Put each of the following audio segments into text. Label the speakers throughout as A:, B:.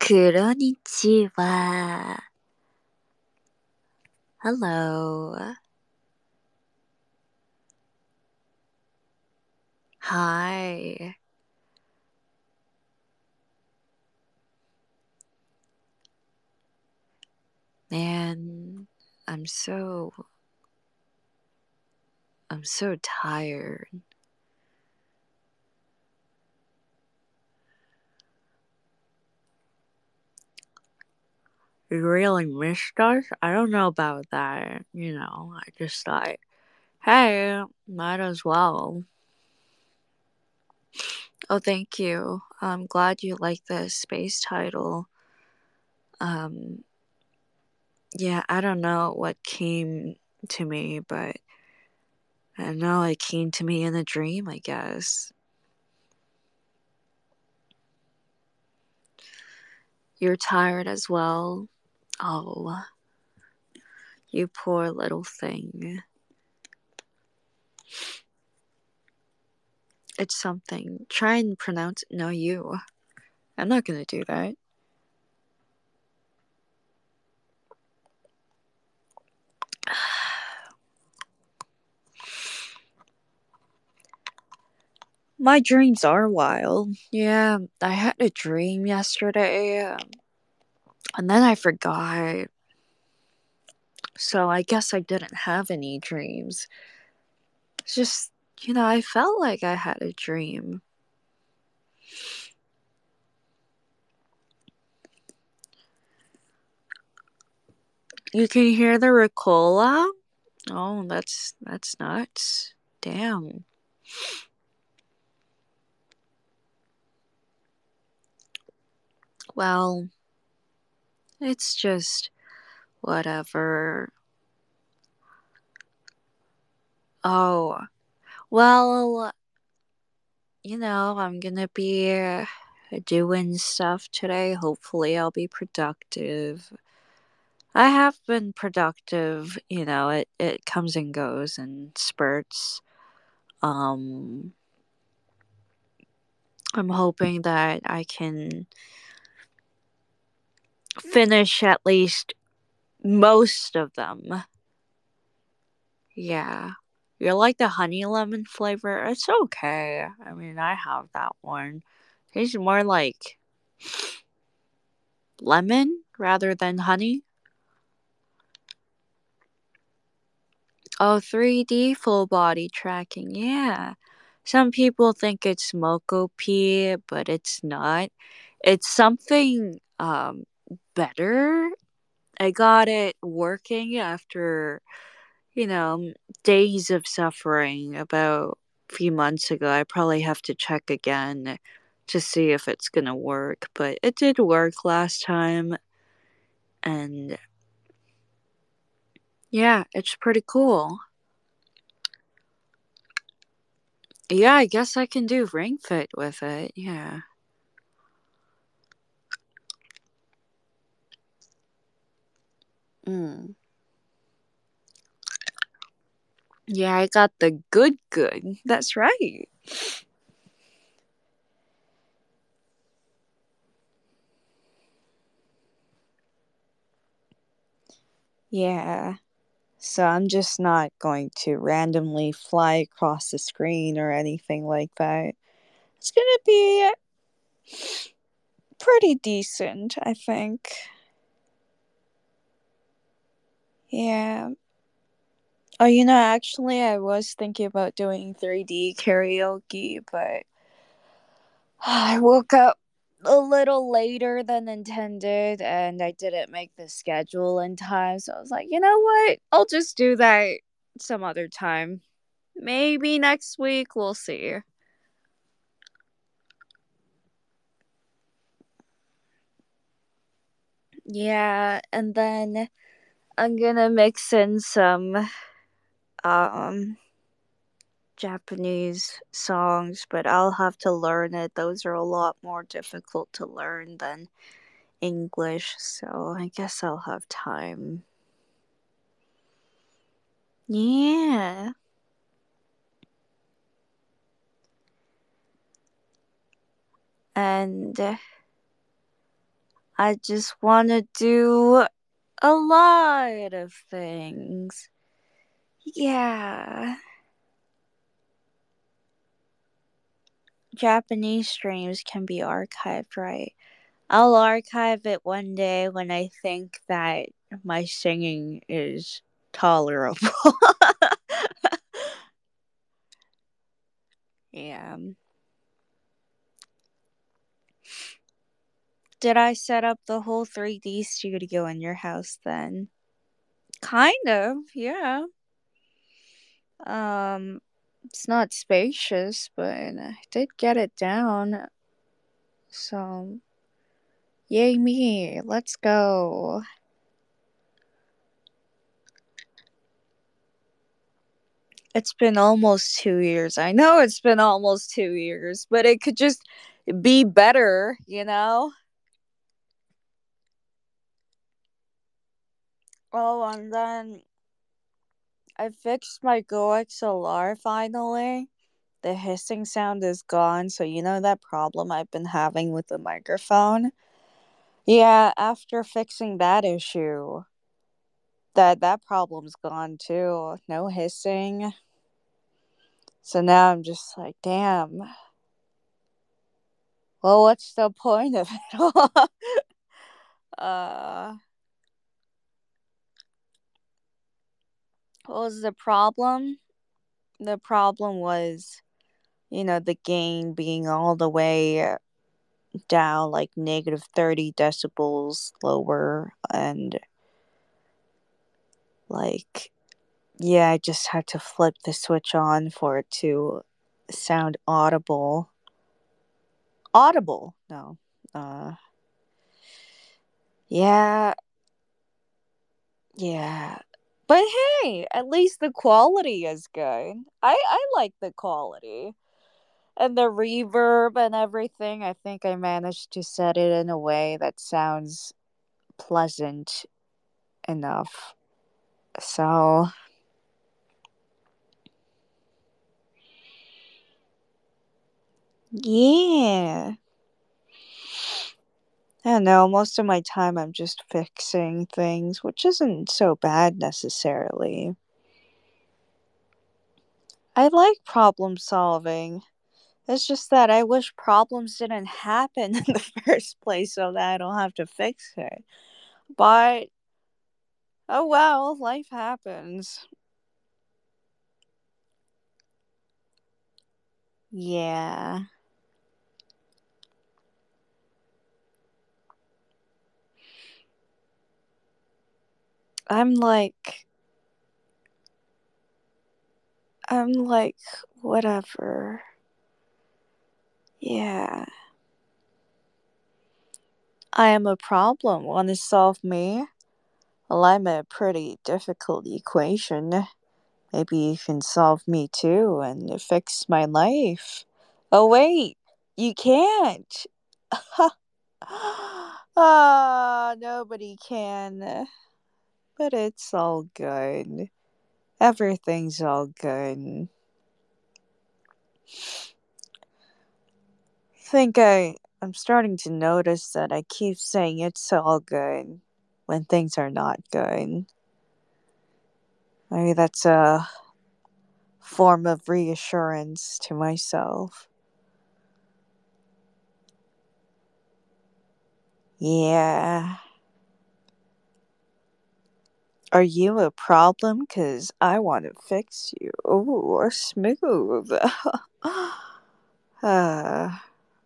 A: Konnichiwa. Hello. Hi. Man, I'm so I'm so tired. You really missed us? I don't know about that. I just thought, hey, might as well. Oh, thank you. I'm glad you like the space title. Um, yeah, I don't know what came to me, but I know it came to me in a dream, I guess. You're tired as well? Oh, you poor little thing. It's something. Try and pronounce. No, you. I'm not gonna do that. My dreams are wild. Yeah, I had a dream yesterday, and then I forgot. So I guess I didn't have any dreams. It's just, I felt like I had a dream. You can hear the Ricola? Oh, that's nuts. Damn. Well, it's just whatever. Oh, well, I'm gonna be doing stuff today. Hopefully, I'll be productive. I have been productive, it comes and goes in spurts. Um, I'm hoping that I can finish at least most of them. Yeah. You like the honey lemon flavor? It's okay. I mean, I have that one. It's more like lemon rather than honey. Oh, 3D full body tracking. Yeah. Some people think it's Moco P, but it's not. It's something better. I got it working after, you know, days of suffering about a few months ago. I probably have to check again to see if it's going to work, but it did work last time, and yeah, it's pretty cool. Yeah, I guess I can do Ring Fit with it. Yeah. Mm. Yeah, I got the good good. That's right. Yeah. So I'm just not going to randomly fly across the screen or anything like that. It's going to be pretty decent, I think. Yeah. Oh, actually, I was thinking about doing 3D karaoke, but I woke up a little later than intended and I didn't make the schedule in time. So I was like, you know what? I'll just do that some other time. Maybe next week. We'll see. Yeah, and then I'm gonna mix in some um Japanese songs, but I'll have to learn it. Those are a lot more difficult to learn than English, so I guess I'll have time. Yeah. And I just want to do a lot of things. Yeah. Japanese streams can be archived, right? I'll archive it one day when I think that my singing is tolerable. Yeah. Did I set up the whole 3D studio in your house then? Kind of, yeah. Um, it's not spacious, but I did get it down. So, yay me. Let's go. It's been almost 2 years. I know it's been almost 2 years, but it could just be better, you know? Oh, and then I fixed my GoXLR finally. The hissing sound is gone, so you know that problem I've been having with the microphone? Yeah, after fixing that issue, that problem's gone too. No hissing. So now I'm just like, damn. Well, what's the point of it all? uh, what was the problem? The problem was, the gain being all the way down, like negative 30 decibels lower, and like, yeah, I just had to flip the switch on for it to sound audible. Audible, no. Uh, yeah, yeah. But hey, at least the quality is good. I like the quality. And the reverb and everything, I think I managed to set it in a way that sounds pleasant enough. So, yeah. I don't know, most of my time I'm just fixing things, which isn't so bad necessarily. I like problem solving. It's just that I wish problems didn't happen in the first place so that I don't have to fix it. But, oh well, life happens. Yeah. I'm like, I'm like, whatever. Yeah. I am a problem. Want to solve me? Well, I'm a pretty difficult equation. Maybe you can solve me too and fix my life. Oh, wait, you can't. Ah, nobody can. But it's all good. Everything's all good. I'm starting to notice that I keep saying it's all good when things are not good. Maybe that's a form of reassurance to myself. Yeah. Are you a problem? 'Cause I want to fix you. Ooh, smooth. uh,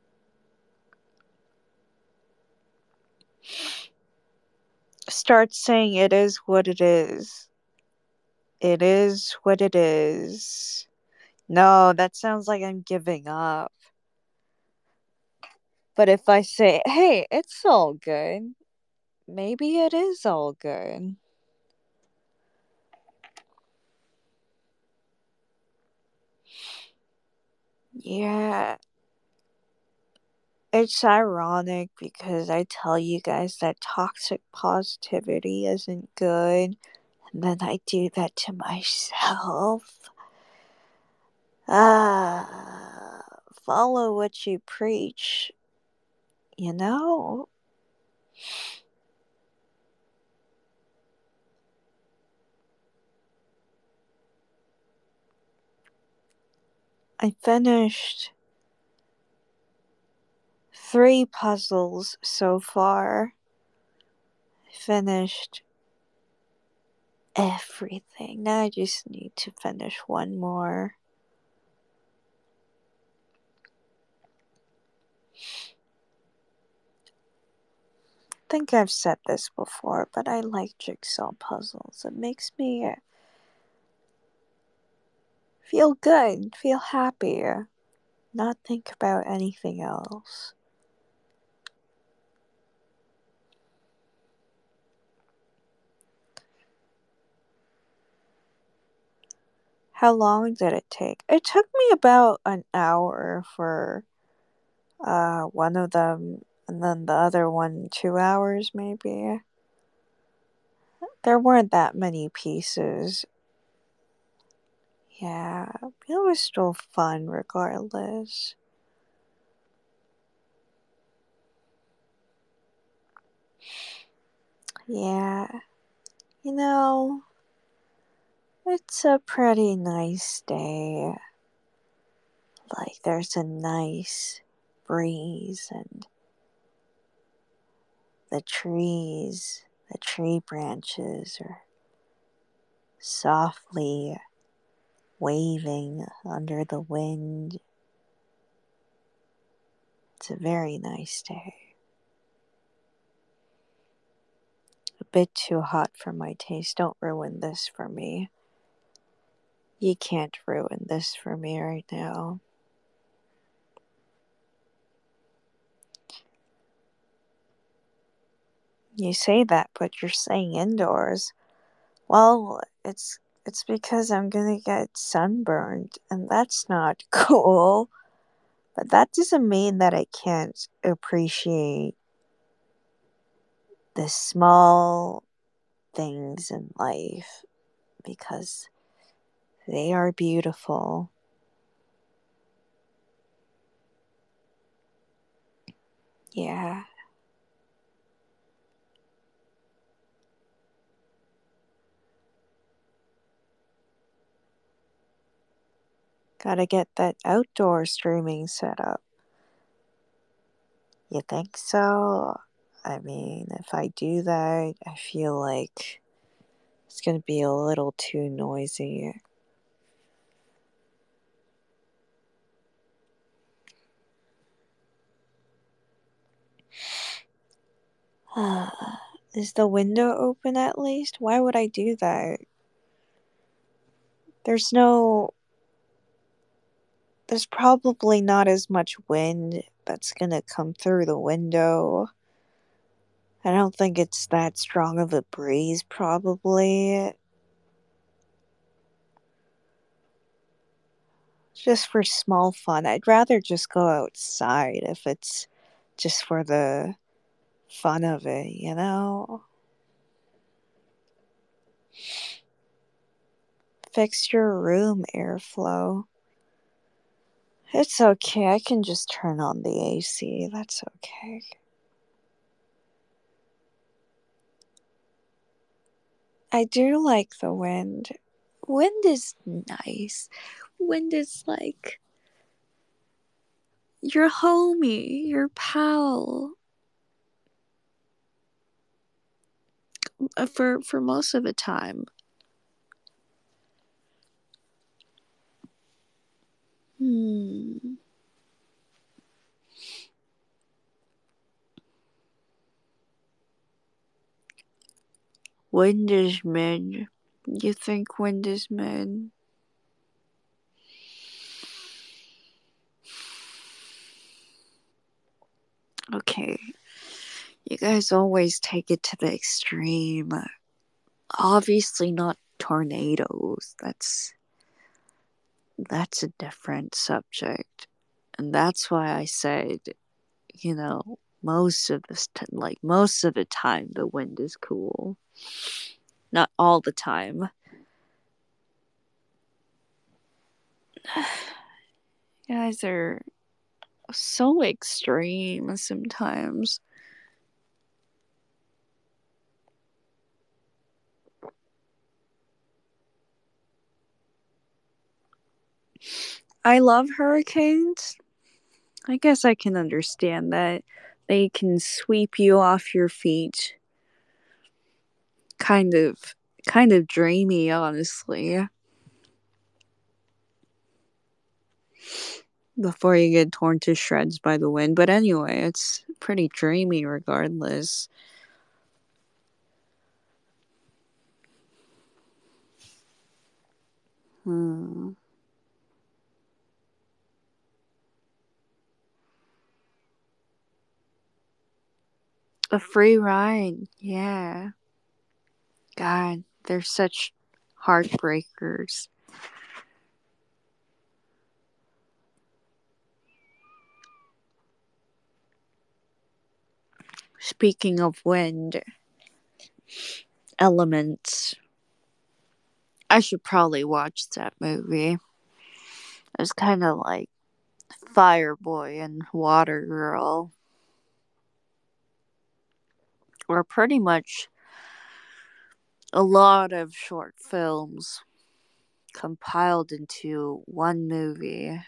A: start saying it is what it is. It is what it is. No, that sounds like I'm giving up. But if I say, hey, it's all good, maybe it is all good. Yeah. It's ironic because I tell you guys that toxic positivity isn't good, and then I do that to myself. Follow what you preach, you know? I finished 3 puzzles so far. I finished everything. Now I just need to finish one more. I think I've said this before, but I like jigsaw puzzles. It makes me feel good, feel happy, not think about anything else. How long did it take? It took me about an hour for one of them, and then the other one 2 hours maybe. There weren't that many pieces. Yeah, it was still fun regardless. Yeah, you know, it's a pretty nice day. Like, there's a nice breeze, and the tree branches are softly waving under the wind. It's a very nice day. A bit too hot for my taste. Don't ruin this for me. You can't ruin this for me right now. You say that, but you're saying indoors. Well, it's because I'm gonna get sunburned, and that's not cool. But that doesn't mean that I can't appreciate the small things in life because they are beautiful. Yeah. Gotta get that outdoor streaming set up. You think so? I mean, if I do that, I feel like it's gonna be a little too noisy. Is the window open at least? Why would I do that? There's no. There's probably not as much wind that's gonna come through the window. I don't think it's that strong of a breeze, probably. Just for small fun. I'd rather just go outside if it's just for the fun of it, you know? Fix your room airflow. It's okay, I can just turn on the AC. That's okay. I do like the wind. Wind is nice. Wind is like your homie, your pal. For most of the time. Hmm. Wind is mid. You think wind is mid? Okay. You guys always take it to the extreme. Obviously not tornadoes. That's a different subject. And that's why I said, you know, most of the time the wind is cool. Not all the time. You guys are so extreme sometimes. I love hurricanes. I guess I can understand that. They can sweep you off your feet. Kind of kind of dreamy, honestly. Before you get torn to shreds by the wind. But anyway, it's pretty dreamy regardless. Hmm. A free ride. Yeah. God, they're such heartbreakers. Speaking of wind, Elements. I should probably watch that movie. It's kind of like Fireboy and Water Girl, or pretty much a lot of short films compiled into one movie.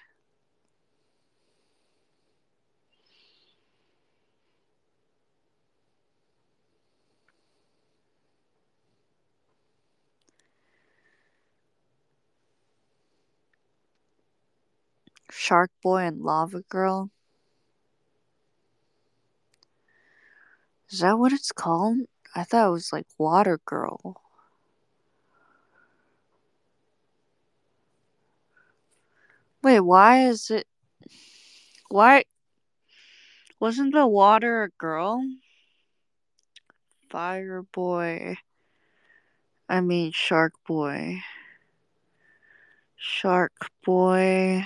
A: Shark Boy and Lava Girl. Is that what it's called? I thought it was like Water Girl. Wait, why is it. Why. Wasn't the water a girl? Fire Boy. I mean, Shark Boy. Shark Boy.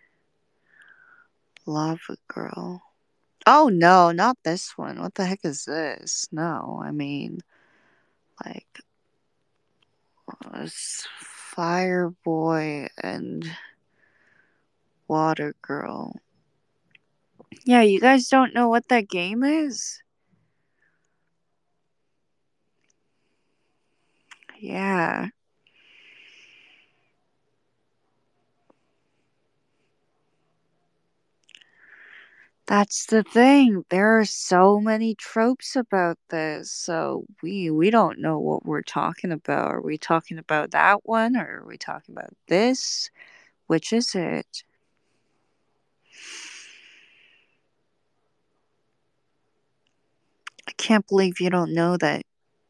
A: Lava Girl. Oh no, not this one. What the heck is this? No, I mean, like, it's Fire Boy and Water Girl. Yeah, you guys don't know what that game is? Yeah, that's the thing. There are so many tropes about this, so we don't know what we're talking about. Are we talking about that one, or are we talking about this? Which is it? I can't believe you don't know that.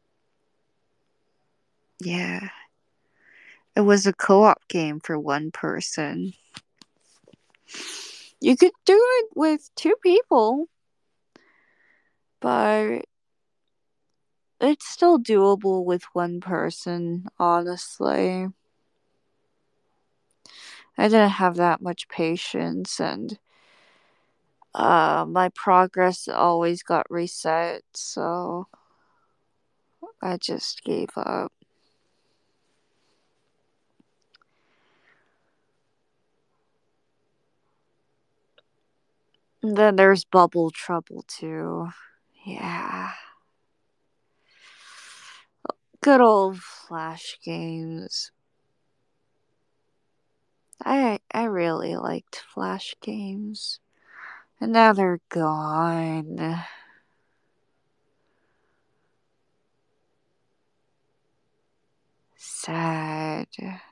A: Yeah, it was a co-op game for one person. You could do it with two people, but it's still doable with one person, honestly. I didn't have that much patience, and my progress always got reset, so I just gave up. And then there's Bubble Trouble too. Yeah. Good old Flash games. I really liked Flash games. And now they're gone. Sad.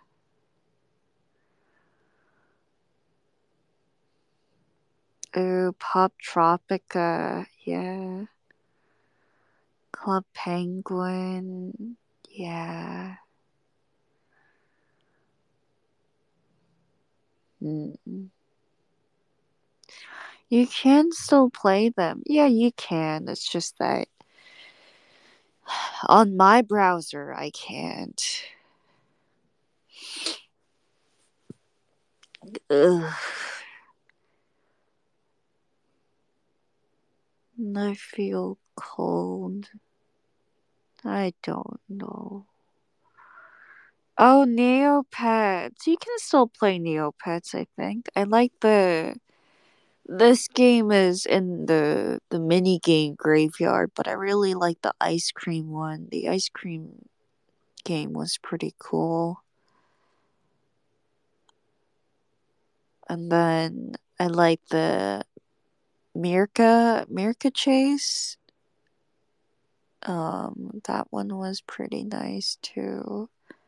A: Ooh, Pop Tropica. Yeah. Club Penguin. Yeah. Mm. You can still play them. Yeah, you can. It's just that on my browser, I can't. Ugh. I feel cold. I don't know. Oh, Neopets. You can still play Neopets, I think. I like the. This game is in the mini game graveyard, but I really like the ice cream one. The ice cream game was pretty cool. And then I like the Mirka Chase. That one was pretty nice too.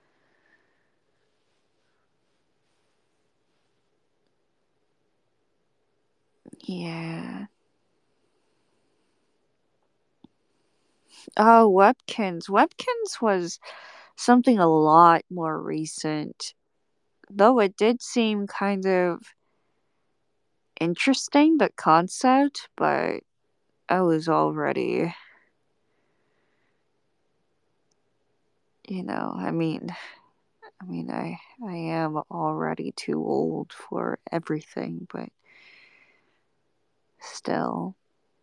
A: Yeah. Oh, Webkins. Webkins was something a lot more recent. Though it did seem kind of interesting, the concept, but I was already, I am already too old for everything, but still.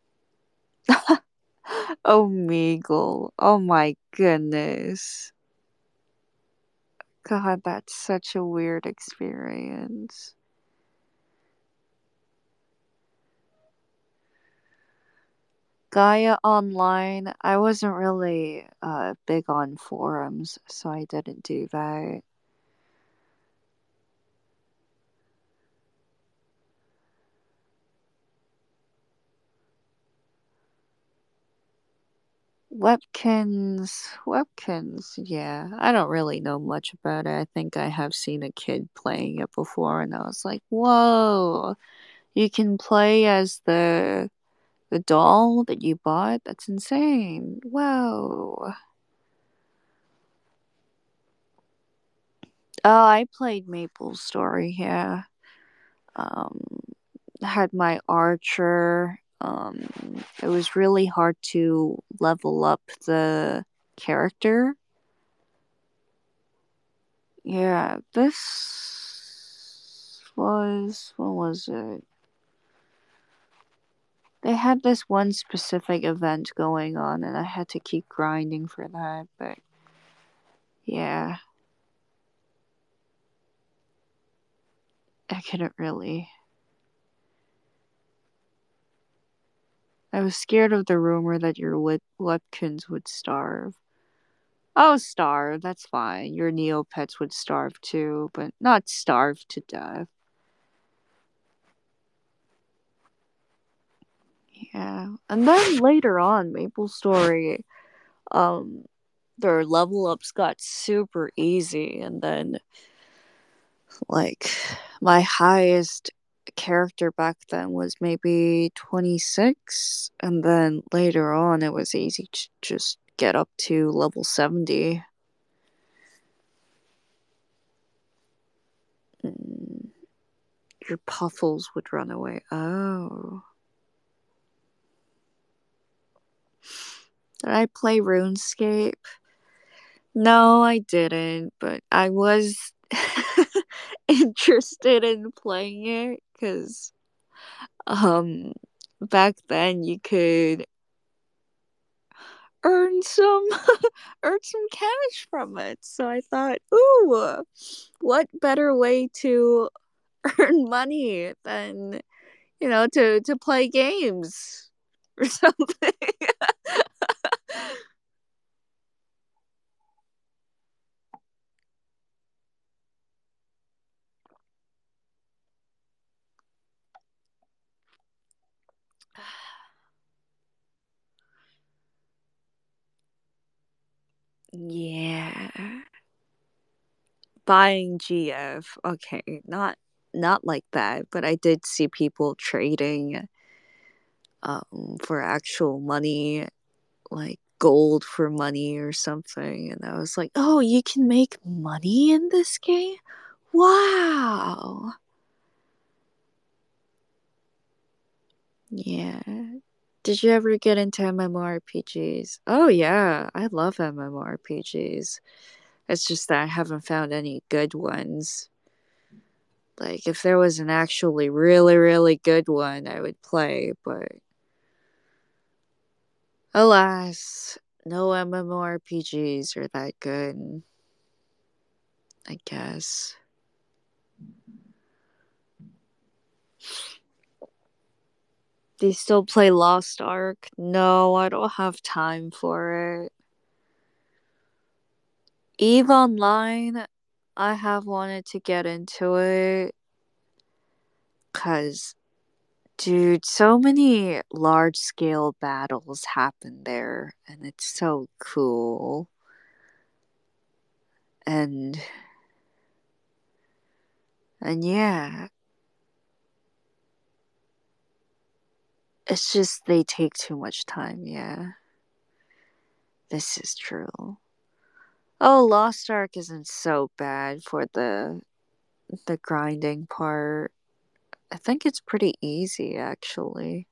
A: Oh, Meagle. Oh my goodness. God, that's such a weird experience. Gaia Online, I wasn't really big on forums, so I didn't do that. Webkins, yeah. I don't really know much about it. I think I have seen a kid playing it before, and I was like, whoa, you can play as the doll that you bought? That's insane. Whoa. Oh, I played Maple Story, yeah. Um, had my archer. It was really hard to level up the character. Yeah, this was, what was it? They had this one specific event going on, and I had to keep grinding for that, but yeah, I couldn't really. I was scared of the rumor that your Webkins would starve. Oh, starve, that's fine. Your Neopets would starve too, but not starve to death. Yeah. And then later on, Maple Story, um, their level ups got super easy, and then like my highest character back then was maybe 26, and then later on it was easy to just get up to level 70. Mm, your puffles would run away. Oh. Did I play RuneScape? No, I didn't, but I was interested in playing it because um back then you could earn some earn some cash from it. So I thought, ooh, what better way to earn money than, to play games or something. Yeah. Buying GF. Okay, not like that, but I did see people trading for actual money, like gold for money or something, and I was like, "Oh, you can make money in this game? Wow." Yeah. Did you ever get into MMORPGs? Oh yeah, I love MMORPGs. It's just that I haven't found any good ones. Like, if there was an actually really, really good one, I would play, but alas, no MMORPGs are that good, I guess. Do you still play Lost Ark? No, I don't have time for it. EVE Online, I have wanted to get into it. Cause, dude, so many large scale battles happen there, and it's so cool. And yeah, it's just they take too much time. Yeah, this is true. Oh, Lost Ark isn't so bad for the grinding part. I think it's pretty easy actually.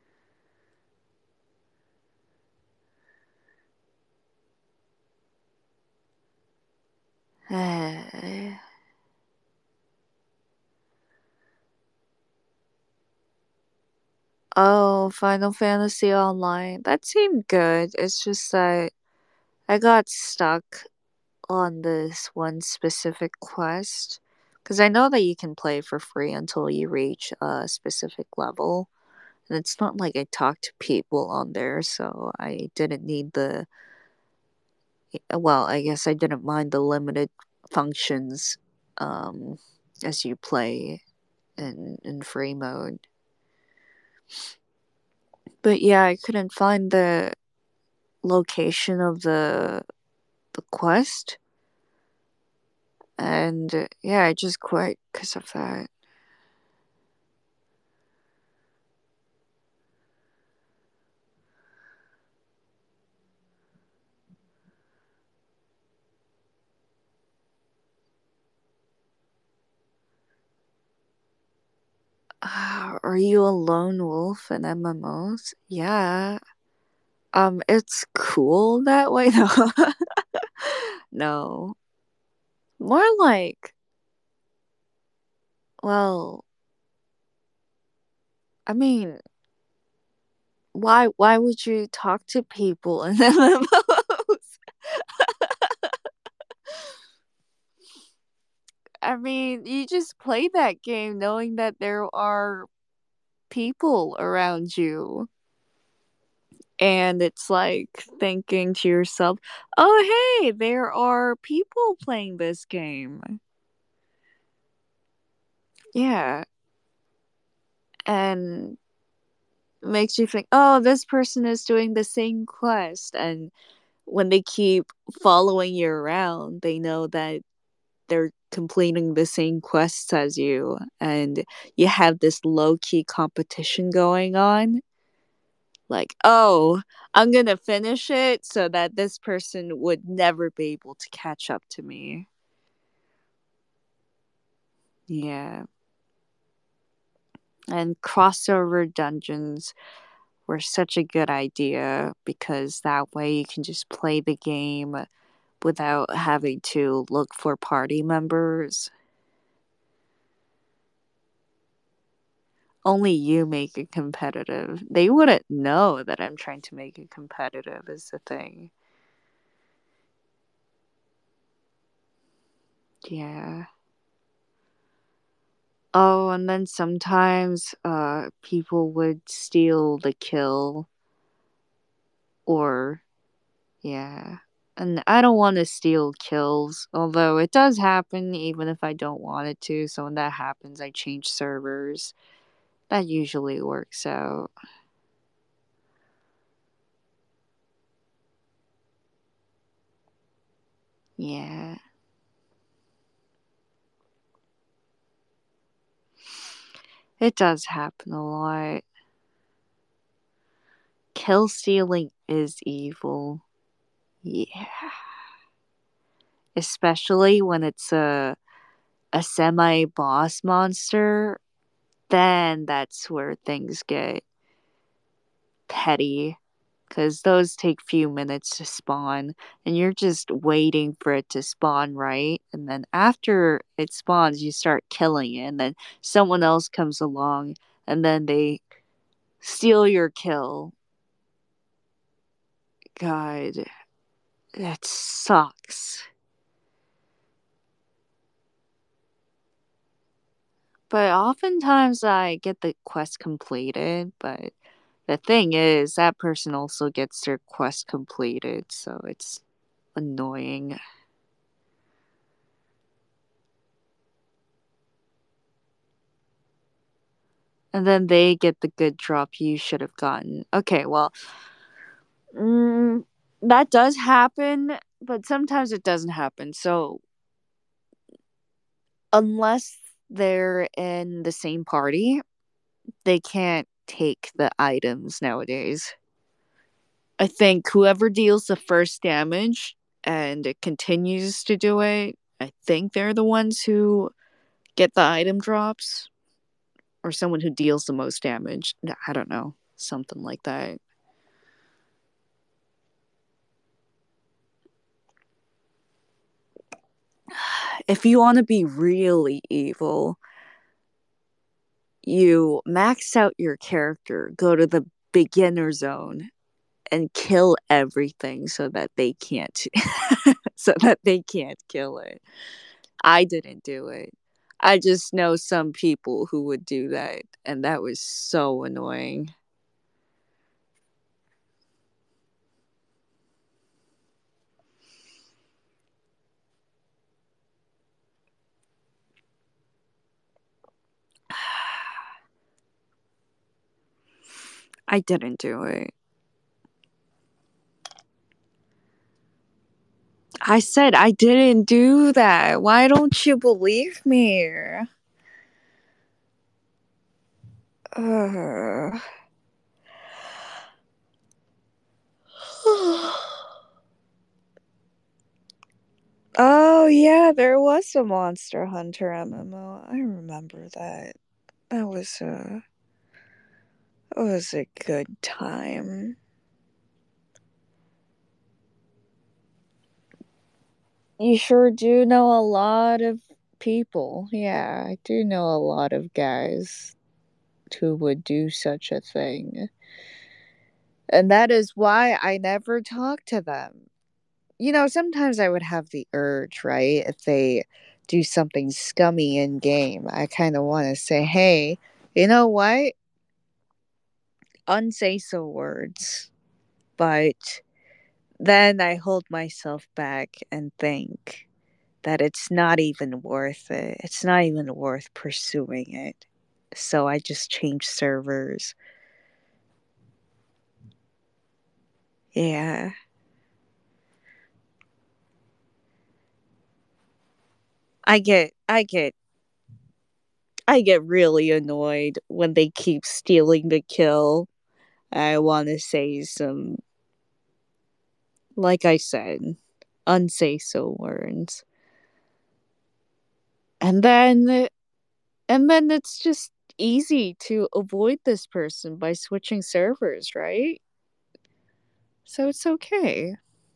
A: Oh, Final Fantasy Online. That seemed good. It's just that I got stuck on this one specific quest. Because I know that you can play for free until you reach a specific level. And it's not like I talked to people on there, so I didn't need the. Well, I guess I didn't mind the limited functions um, as you play in free mode. But yeah, I couldn't find the location of the quest, and yeah, I just quit because of that. Are you a lone wolf in MMOs? Yeah. It's cool that way. No, no. More like, well, I mean, why would you talk to people in MMOs? I mean, you just play that game knowing that there are people around you. And it's like thinking to yourself, oh, hey, there are people playing this game. Yeah. And makes you think, oh, this person is doing the same quest. And when they keep following you around, they know that they're completing the same quests as you. And you have this low key competition going on. Like, oh, I'm gonna finish it so that this person would never be able to catch up to me. Yeah. And crossover dungeons were such a good idea because that way you can just play the game without having to look for party members. Only you make it competitive. They wouldn't know that I'm trying to make it competitive, is the thing. Yeah. Oh, and then sometimes people would steal the kill or yeah. And I don't want to steal kills, although it does happen even if I don't want it to. So when that happens, I change servers. That usually works out. Yeah. It does happen a lot. Kill stealing is evil. Yeah. Especially when it's a semi boss monster, then that's where things get petty because those take few minutes to spawn and you're just waiting for it to spawn, right? And then after it spawns you start killing it and then someone else comes along and then they steal your kill. God, that sucks. But oftentimes I get the quest completed, but the thing is that person also gets their quest completed, so it's annoying. And then they get the good drop you should have gotten. Okay, well, mm, that does happen, but sometimes it doesn't happen. So unless they're in the same party, they can't take the items nowadays. I think whoever deals the first damage and it continues to do it, I think they're the ones who get the item drops, or someone who deals the most damage. I don't know, something like that. If you want to be really evil, you max out your character, go to the beginner zone, and kill everything so that they can't so that they can't kill it. I didn't do it. I just know some people who would do that, and that was so annoying. I didn't do it. I said I didn't do that. Why don't you believe me? Ugh. Oh yeah, there was a Monster Hunter MMO. I remember that. That was a good time. You sure do know a lot of people. Yeah, I do know a lot of guys who would do such a thing. And that is why I never talk to them. Sometimes I would have the urge, right? If they do something scummy in game, I kind of want to say, hey, you know what? Unsay so words. But then I hold myself back and think that it's not even worth it. It's not even worth pursuing it. So I just change servers. Yeah. I get really annoyed when they keep stealing the kill. I want to say some, like I said, unsay so words. And then it's just easy to avoid this person by switching servers, right? So it's okay.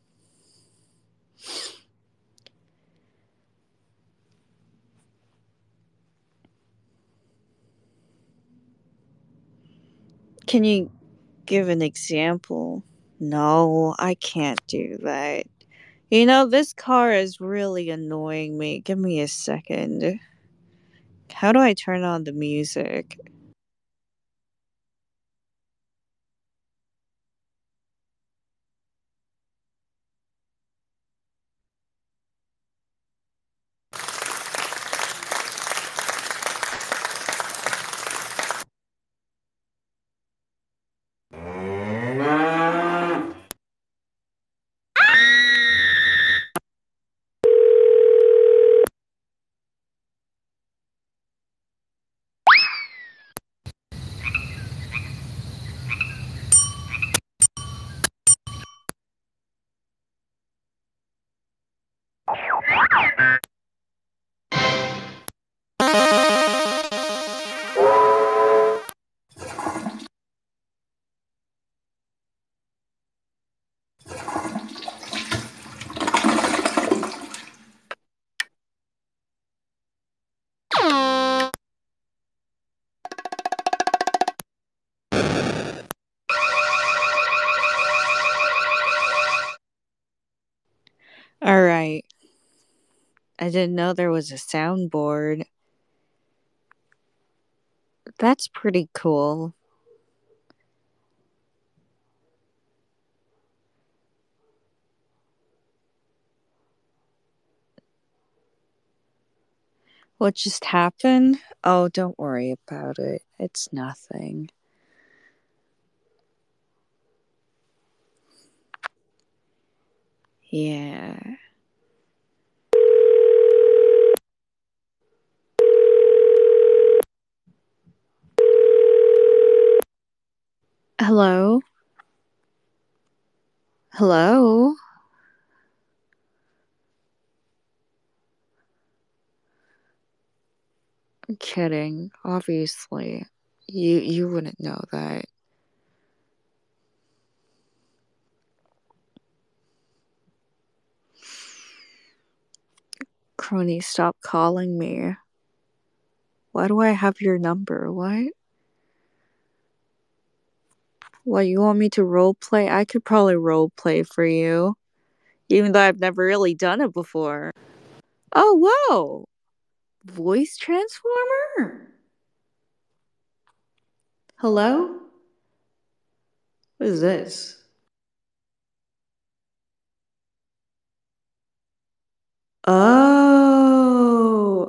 A: Can you give an example? No, I can't do that. This car is really annoying me. Give me a second. How do I turn on the music? All right. I didn't know there was a soundboard. That's pretty cool. What just happened? Oh, don't worry about it. It's nothing. Yeah. Hello? Hello? I'm kidding, obviously. You wouldn't know that. Crony, stop calling me. Why do I have your number? What? What, you want me to roleplay? I could probably roleplay for you. Even though I've never really done it before. Oh, whoa! Voice transformer? Hello? What is this? Oh.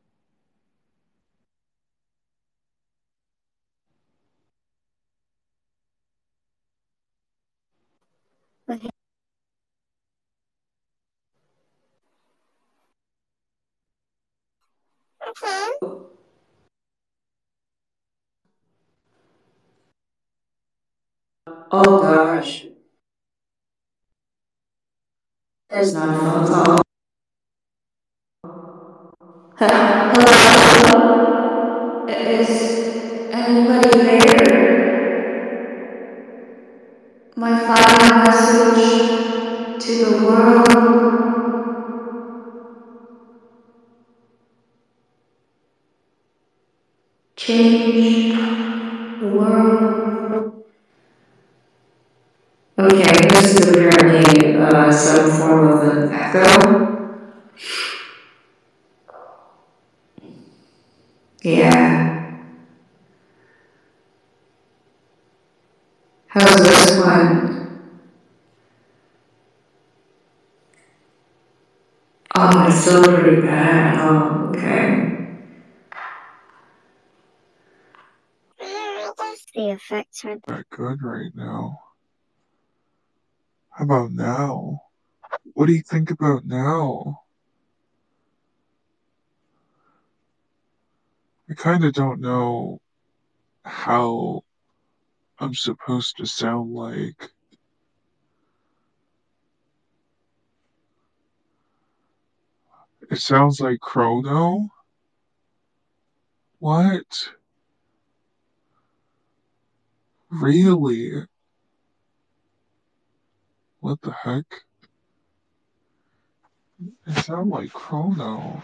A: Oh gosh. There's not a phone call. Hello? Is anybody there? My final message to the world. Change the world. Okay, this is apparently some form of an echo. Yeah. How's this one? Oh, it's still pretty bad. Oh, okay. The effects are
B: That good right now. How about now? What do you think about now? I kind of don't know how I'm supposed to sound like. It sounds like Chrono? What? Really? What the heck? It sounds like Chrono.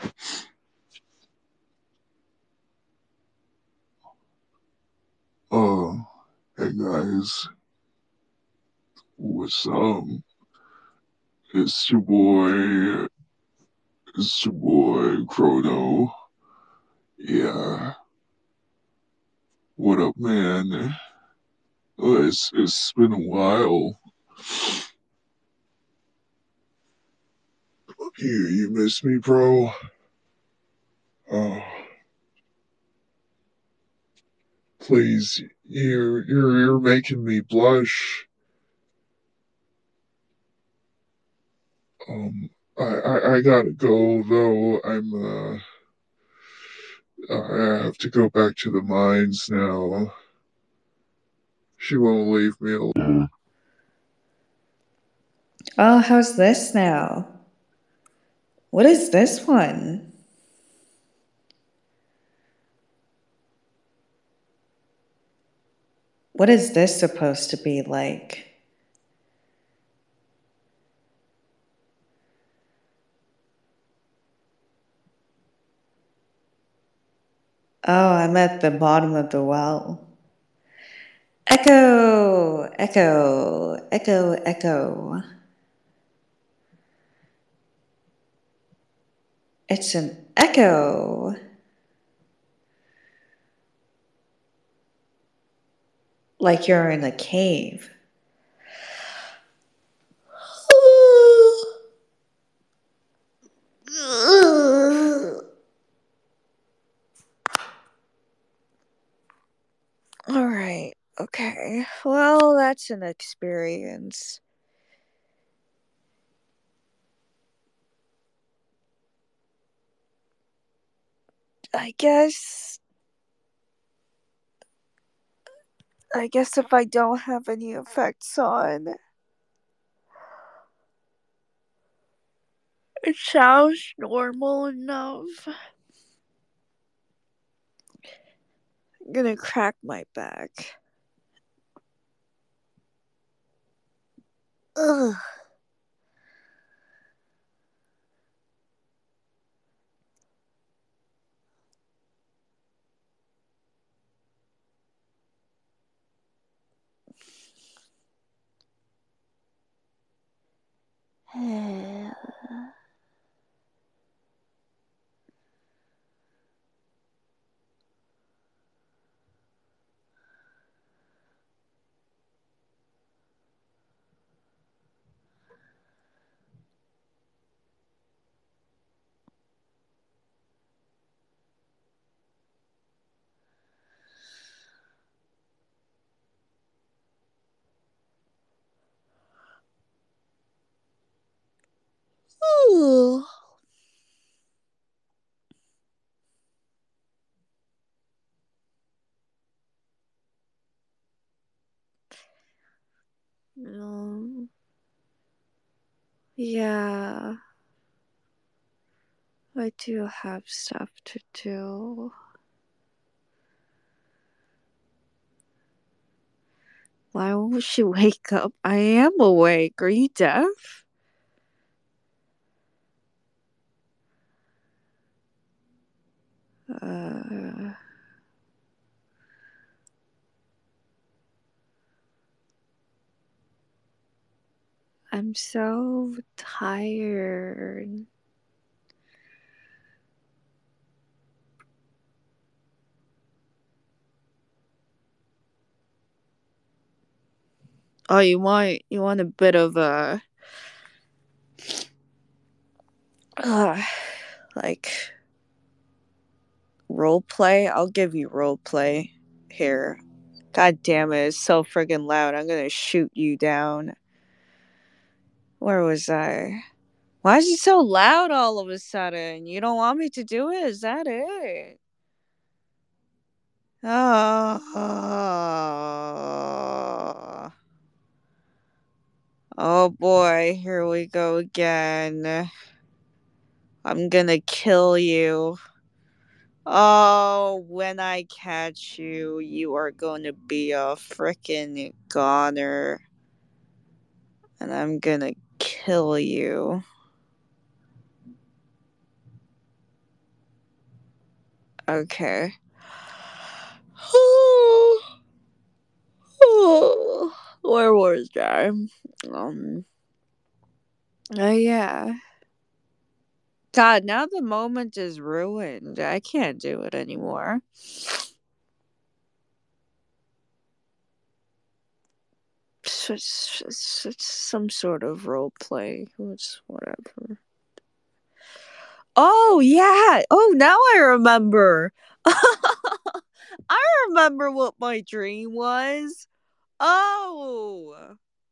B: Oh, hey guys. What's up? It's your boy. It's your boy, Chrono. Yeah. What up, man? It's been a while. You miss me, bro? Oh, please, you're making me blush. Um, I gotta go though. I have to go back to the mines now. She won't leave me alone.
A: Oh, how's this now? What is this one? What is this supposed to be like? Oh, I'm at the bottom of the well. Echo, echo, echo, echo. It's an echo. Like you're in a cave. Alright, okay. Well, that's an experience. I guess. I guess if I don't have any effects on. It sounds normal enough. I'm gonna crack my back. Ugh. Ooh. No. Yeah. I do have stuff to do. Why won't she wake up? I am awake. Are you deaf? Uh, I'm so tired. Oh, you want a bit of a uh, like role play? I'll give you role play here. God damn it, it's so friggin' loud. I'm gonna shoot you down. Where was I? Why is it so loud all of a sudden? You don't want me to do it? Is that it? Oh. Oh boy, here we go again. I'm gonna kill you. Oh, when I catch you, you are going to be a frickin' goner. And I'm gonna kill you. Okay. Where was I? Um. Oh yeah. God, now the moment is ruined. I can't do it anymore. It's some sort of role play. It's whatever. Oh yeah. Oh, now I remember. I remember what my dream was. Oh.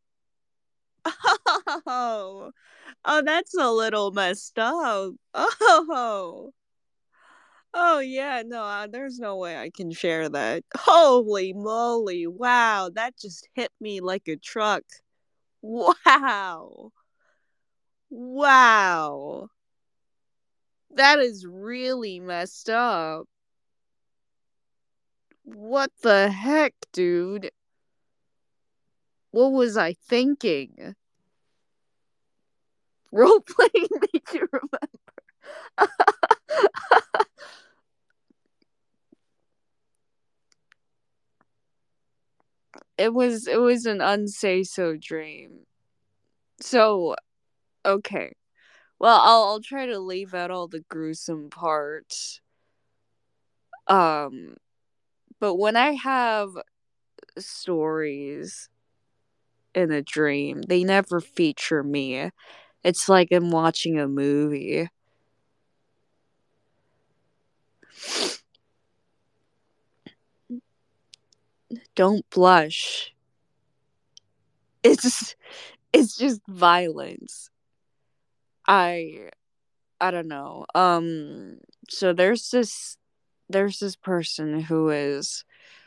A: Oh. Oh, that's a little messed up. Oh. Oh yeah, no, there's no way I can share that. Holy moly! Wow, that just hit me like a truck. Wow, wow, that is really messed up. What the heck, dude? What was I thinking? Role playing made you remember. It was an unsay so dream. So okay. Well, I'll try to leave out all the gruesome parts. Um, but when I have stories in a dream, they never feature me. It's like I'm watching a movie. Don't blush. It's it's just violence. I I don't know. So there's this person who is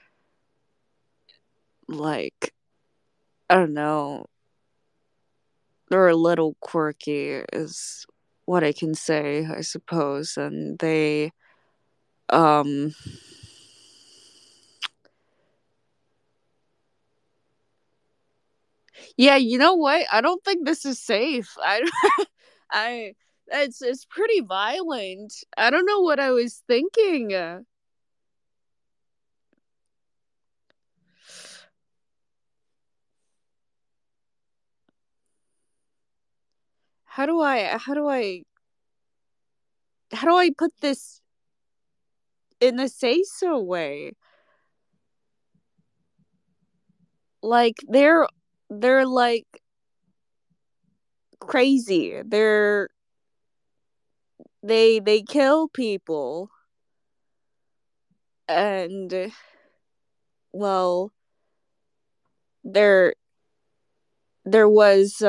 A: like, I don't know, they're a little quirky is what I can say, I suppose, and they um yeah, you know what? I don't think this is safe. I it's pretty violent. I don't know what I was thinking. How do I put this in a say so way? Like they're like crazy. They kill people, and well, there there was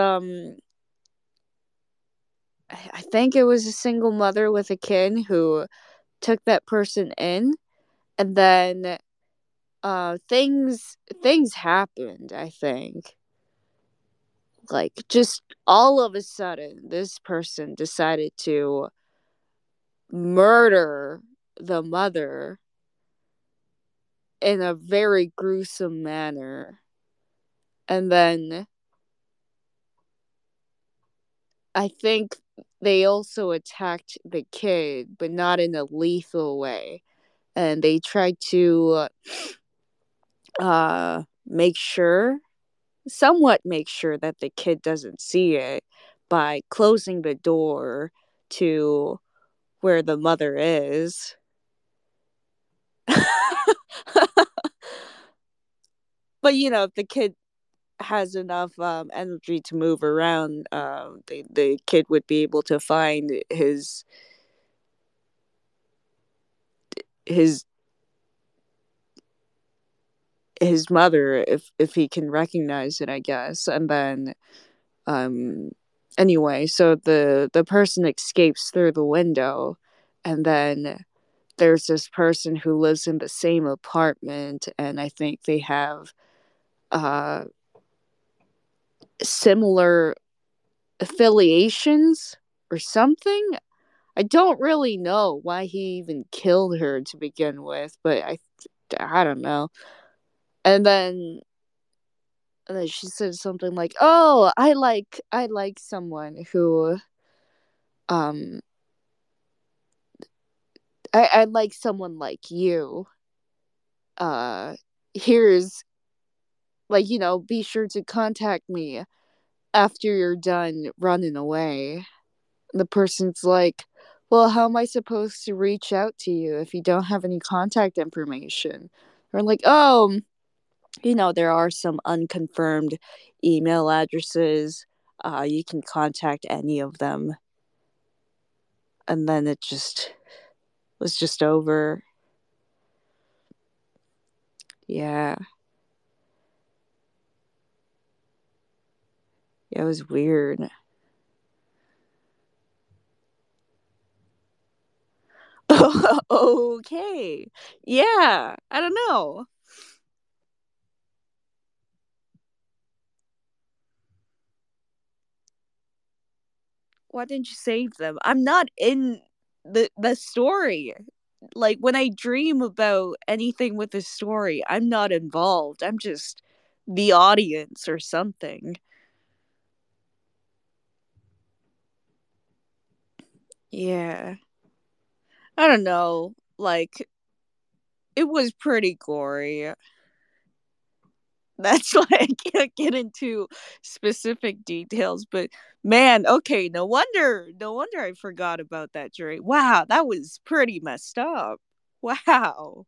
A: I think it was a single mother with a kid who took that person in, and then things happened, I think. Like, just all of a sudden this person decided to murder the mother in a very gruesome manner. And then I think they also attacked the kid, but not in a lethal way. And they tried to make sure, somewhat make sure that the kid doesn't see it by closing the door to where the mother is. But if the kid has enough energy to move around, the kid would be able to find his his mother if he can recognize it, I guess. And then um anyway, so the person escapes through the window, and then there's this person who lives in the same apartment, and I think they have uh similar affiliations or something. I don't really know why he even killed her to begin with, but I don't know. And then she said something like, "Oh, I like someone who um I like someone like you. Uh here's, like, be sure to contact me after you're done running away." The person's like, "Well, how am I supposed to reach out to you if you don't have any contact information?" Or like, "Oh, there are some unconfirmed email addresses. You can contact any of them." And then it just was just over. Yeah. It was weird. Okay. Yeah. I don't know. Why didn't you save them? I'm not in the story. Like, when I dream about anything with a story, I'm not involved. I'm just the audience or something. Yeah. I don't know. Like, it was pretty gory. That's why I can't get into specific details, but man, okay, no wonder I forgot about that jury. Wow, that was pretty messed up. Wow.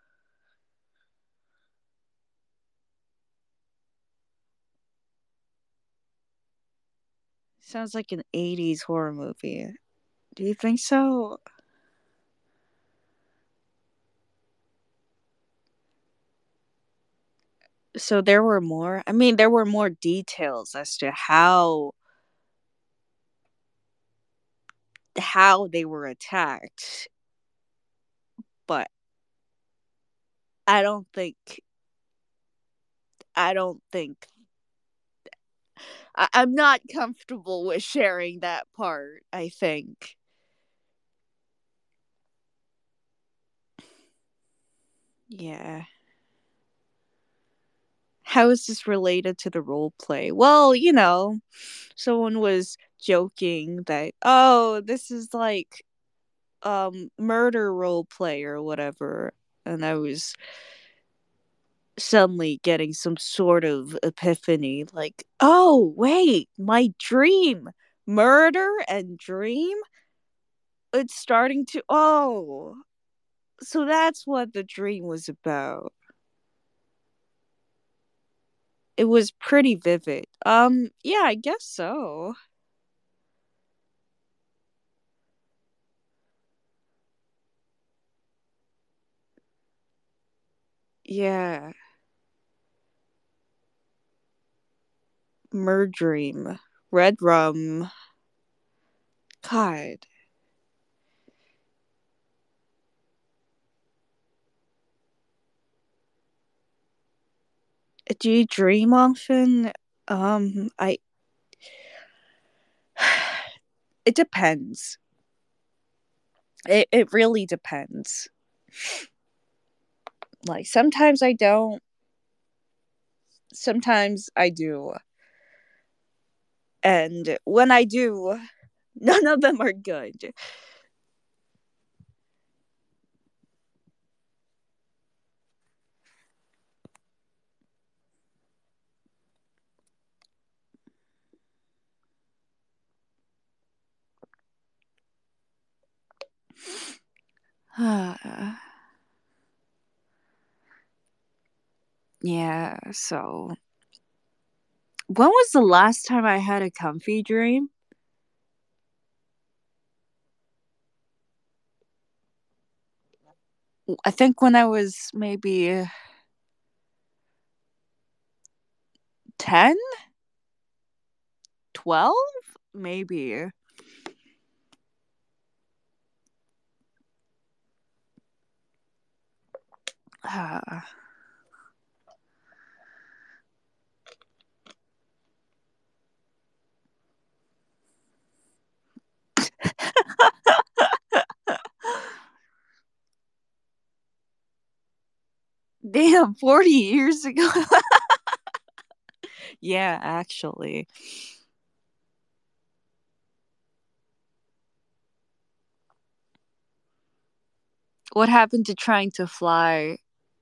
A: Sounds like an 80s horror movie. Do you think so? So there were more. I mean, there were more details as to how they were attacked, but I don't think I don't think I'm not comfortable with sharing that part, I think. Yeah. How is this related to the role play? Well, someone was joking that, oh, this is like murder role play or whatever. And I was suddenly getting some sort of epiphany like, oh, wait, my dream. Murder and dream? It's starting to. Oh, so that's what the dream was about. It was pretty vivid. Yeah, I guess so. Yeah. Murdream. Red rum. God. Do you dream often? I it depends. It really depends. Like sometimes I don't, sometimes I do. And when I do, none of them are good. Yeah, so when was the last time I had a comfy dream? I think when I was maybe 10, 12, maybe. Uh, Damn, 40 years ago. Yeah, actually. What happened to trying to fly?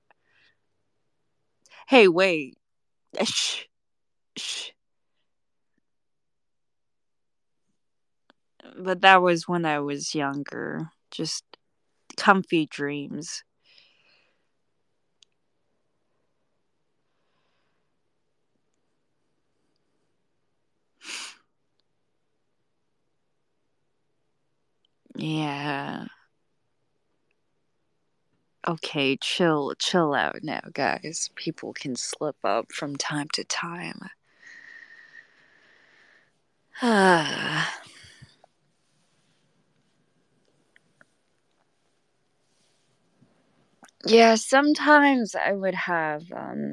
A: Hey, wait. Shh, shh. But that was when I was younger. Just comfy dreams. Yeah. Okay, chill out now, guys. People can slip up from time to time. Yeah, sometimes I would have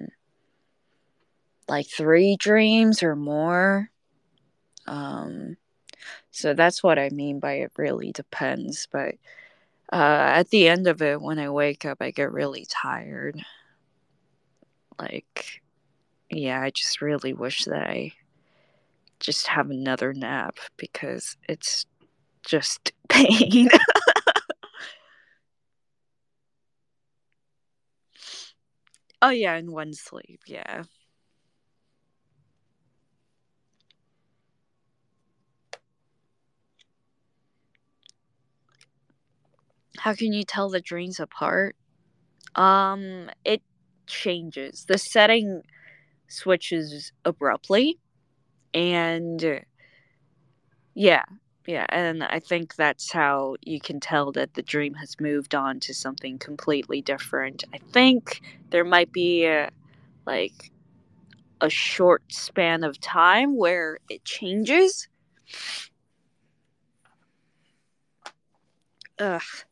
A: like 3 dreams or more. Um so that's what I mean by it really depends, but at the end of it when I wake up I get really tired. Like yeah, I just really wish that I just have another nap because it's just pain. Oh yeah, in one sleep, yeah. How can you tell the dreams apart? It changes. The setting switches abruptly and yeah, yeah, and I think that's how you can tell that the dream has moved on to something completely different. I think there might be like a short span of time where it changes. Ugh.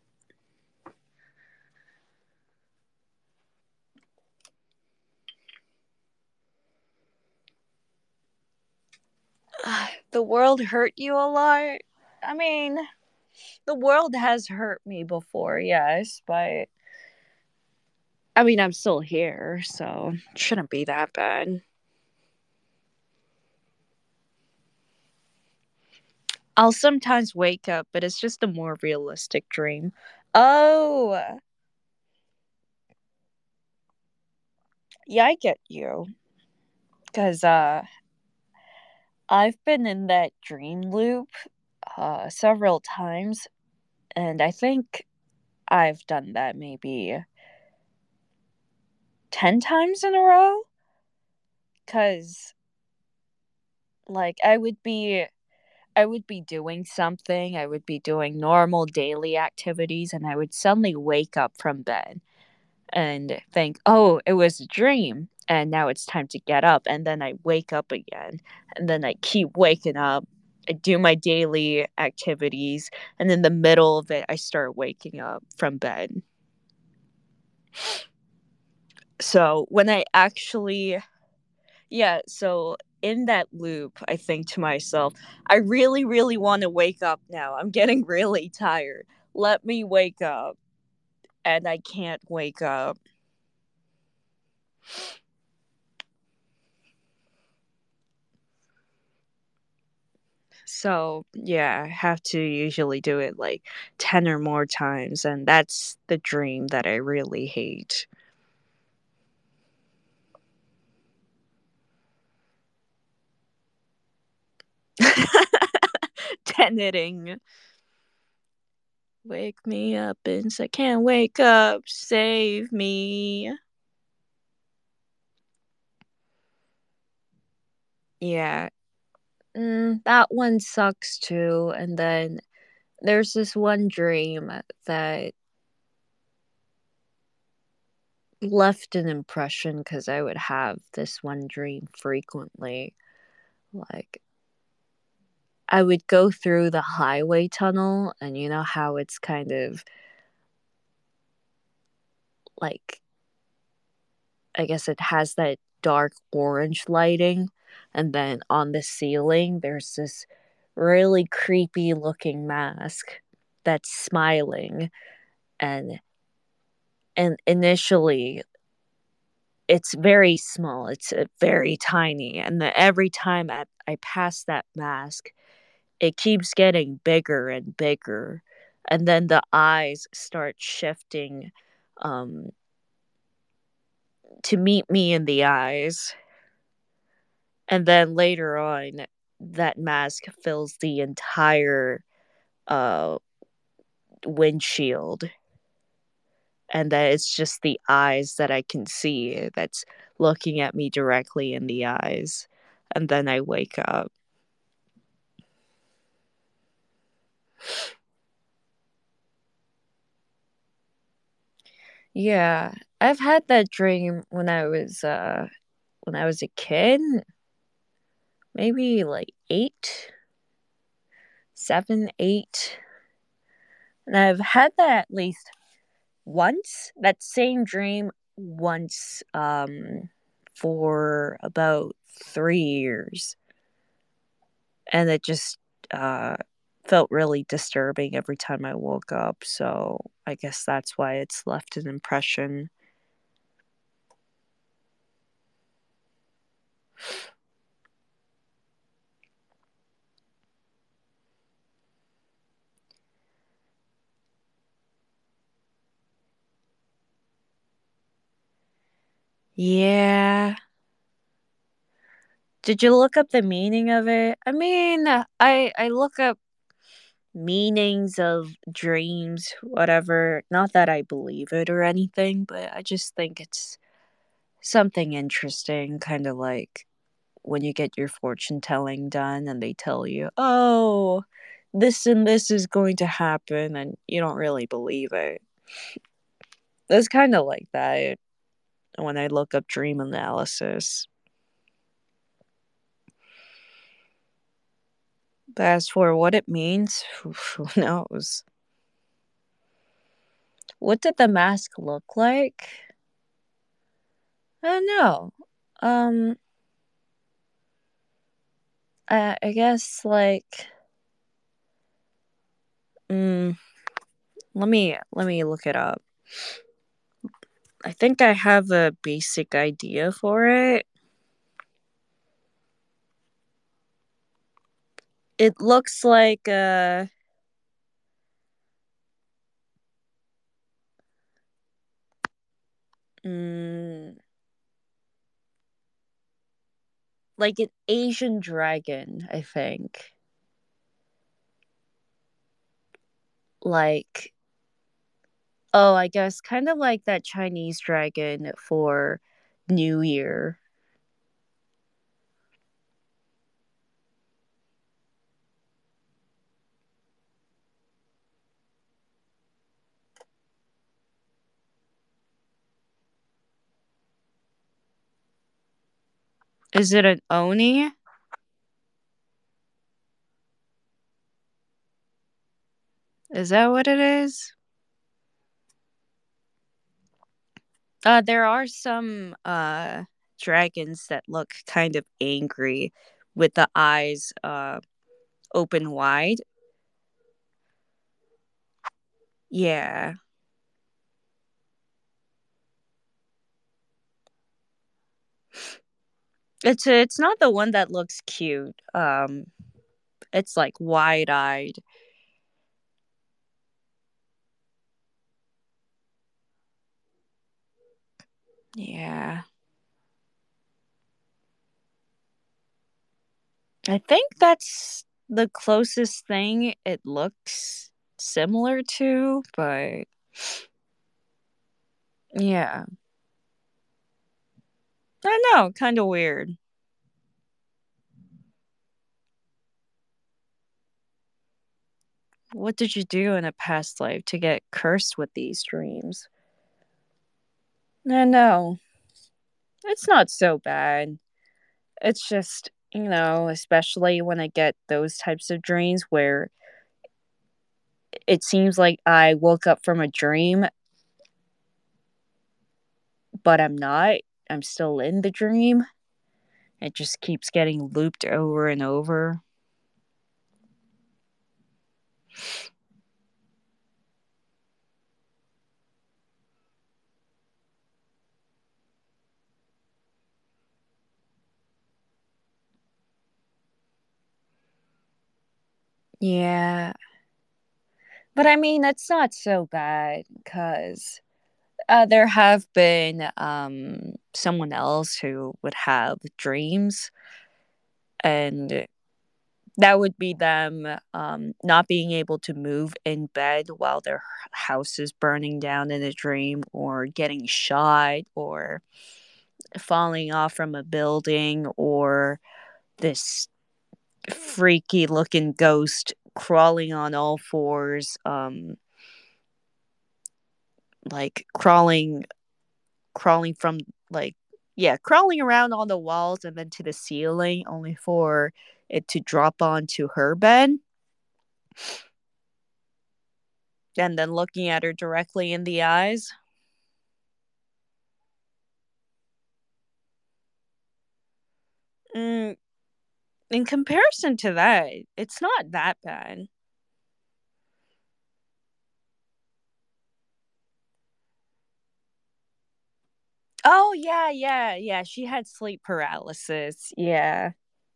A: The world hurt you a lot. I mean, the world has hurt me before, yes, but I mean, I'm still here, so it shouldn't be that bad. I'll sometimes wake up, but it's just a more realistic dream. Oh, yeah, I get you. Because I've been in that dream loop several times, and I think I've done that maybe 10 times in a row. Because, like, I would be doing something, I would be doing normal daily activities, and I would suddenly wake up from bed and think, oh, it was a dream. And now it's time to get up. And then I wake up again. And then I keep waking up. I do my daily activities. And in the middle of it, I start waking up from bed. So when I actually, yeah, so in that loop, I think to myself, I really, really want to wake up now. I'm getting really tired. Let me wake up. And I can't wake up. So, yeah, I have to usually do it like 10 or more times. And that's the dream that I really hate. Teneting. Wake me up and I can't wake up. Save me. Yeah. That one sucks too. And then there's this one dream that left an impression because I would have this one dream frequently. Like, I would go through the highway tunnel, and you know how it's kind of like, I guess it has that dark orange lighting, and then on the ceiling, there's this really creepy looking mask that's smiling, and initially it's very small, it's very tiny, and every time I pass that mask, it keeps getting bigger and bigger, and then the eyes start shifting um to meet me in the eyes, and then later on that mask fills the entire uh windshield, and that it's just the eyes that I can see that's looking at me directly in the eyes, and then I wake up. Yeah, I've had that dream when I was a kid, maybe like 8, 7, 8. And I've had that at least once, that same dream once, for about 3 years. And it just uh, felt really disturbing every time I woke up. So I guess that's why it's left an impression. Yeah. Did you look up the meaning of it? I mean, I look up meanings of dreams, whatever. Not that I believe it or anything, but I just think it's something interesting, kind of like when you get your fortune telling done and they tell you, oh, this and this is going to happen, and you don't really believe it. It's kind of like that. when I look up dream analysis. But as for what it means, who knows? What did the mask look like? I don't know. Um, I guess like, mm, let me look it up. I think I have a basic idea for it. It looks mm, like an Asian dragon, I think. Like, oh, I guess kind of like that Chinese dragon for New Year. Is it an oni? Is that what it is? There are some dragons that look kind of angry with the eyes open wide. Yeah. It's not the one that looks cute. It's like wide-eyed. Yeah. I think that's the closest thing it looks similar to, but yeah. I know, kind of weird. What did you do in a past life to get cursed with these dreams? No, it's not so bad. It's just, especially when I get those types of dreams where it seems like I woke up from a dream, but I'm not. I'm still in the dream. It just keeps getting looped over and over. Yeah. But I mean, it's not so bad because there have been someone else who would have dreams, and that would be them not being able to move in bed while their house is burning down in a dream, or getting shot, or falling off from a building, or this freaky looking ghost crawling on all fours, like crawling from, like, yeah, crawling around on the walls and then to the ceiling, only for it to drop onto her bed, and then looking at her directly in the eyes. Mm, in comparison to that, it's not that bad. Oh yeah, yeah, yeah. She had sleep paralysis. Yeah.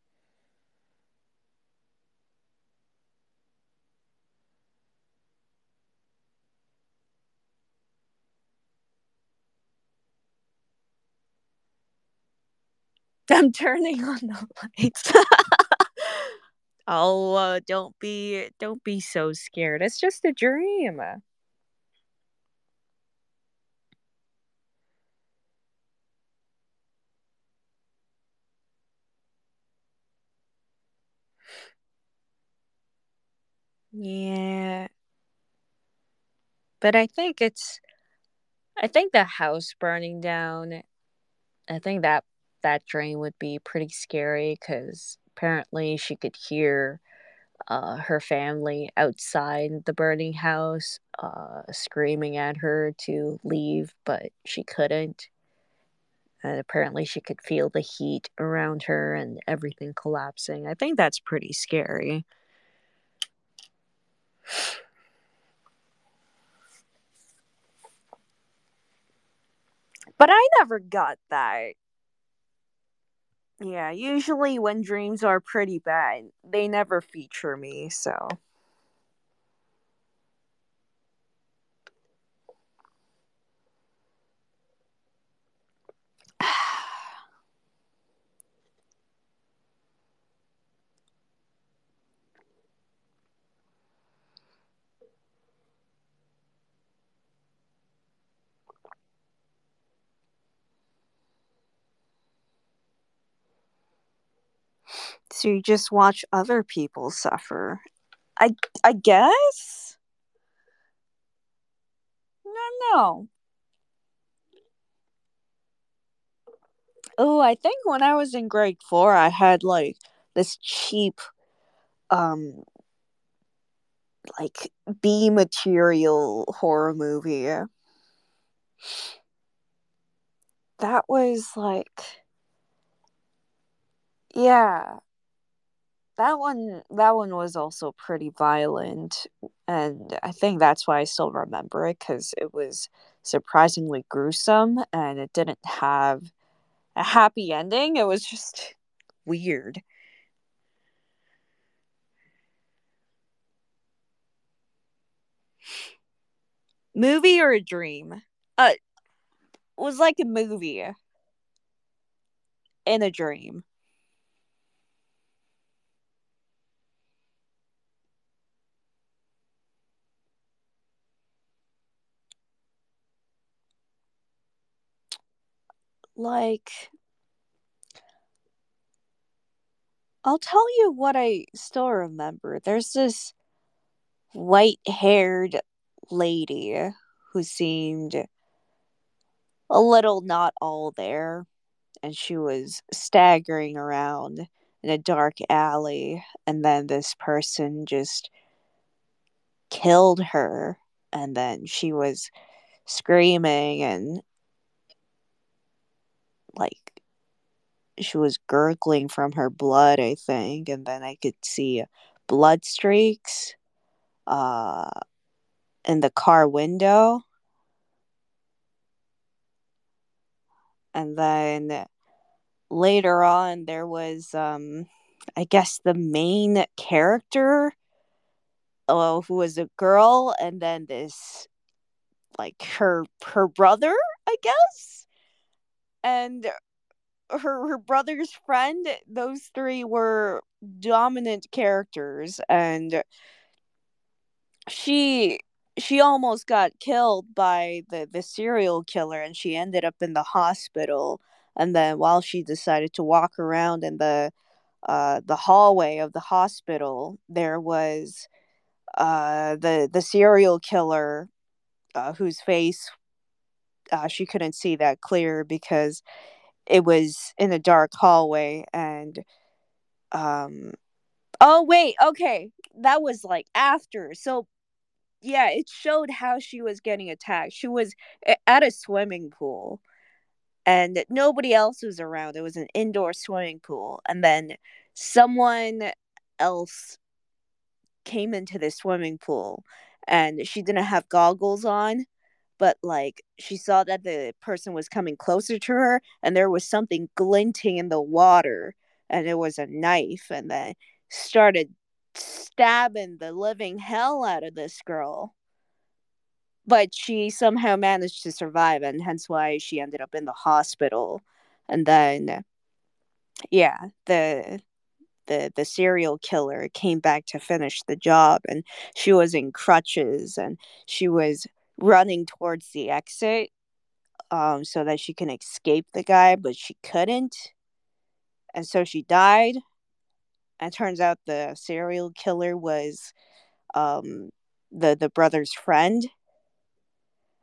A: I'm turning on the lights. Oh, don't be so scared. It's just a dream. Yeah, but I think it's. I think the house burning down, I think that dream would be pretty scary because apparently she could hear her family outside the burning house screaming at her to leave, but she couldn't. And apparently, she could feel the heat around her and everything collapsing. I think that's pretty scary. But I never got that. Yeah, usually when dreams are pretty bad, they never feature me, so. So you just watch other people suffer. I I guess? No, no. Oh, I think when I was in grade 4, I had like this cheap um like B material horror movie. That was like, yeah, that one was also pretty violent, and I think that's why I still remember it cuz it was surprisingly gruesome and it didn't have a happy ending. It was just weird. Movie or a dream? It was like a movie in a dream. Like, I'll tell you what I still remember. There's this white haired lady who seemed a little not all there, and she was staggering around in a dark alley, and then this person just killed her, and then she was screaming and like she was gurgling from her blood, I think, and then I could see blood streaks uh in the car window, and then later on there was I guess the main character, who was a girl, and then this like her brother, I guess, and her brother's friend. Those three were dominant characters, and she she almost got killed by the serial killer, and she ended up in the hospital. And then while she decided to walk around in the hallway of the hospital, there was the serial killer, whose face she couldn't see that clear because it was in a dark hallway. And um oh wait, okay, that was like after. So yeah, it showed how she was getting attacked. She was at a swimming pool and nobody else was around. It was an indoor swimming pool, and then someone else came into the swimming pool, and she didn't have goggles on, but like she saw that the person was coming closer to her, and there was something glinting in the water, and it was a knife, and then started stabbing the living hell out of this girl. But she somehow managed to survive, and hence why she ended up in the hospital. And then yeah, the serial killer came back to finish the job, and she was in crutches, and she was running towards the exit, so that she can escape the guy, but she couldn't, and so she died. And turns out the serial killer was um the brother's friend,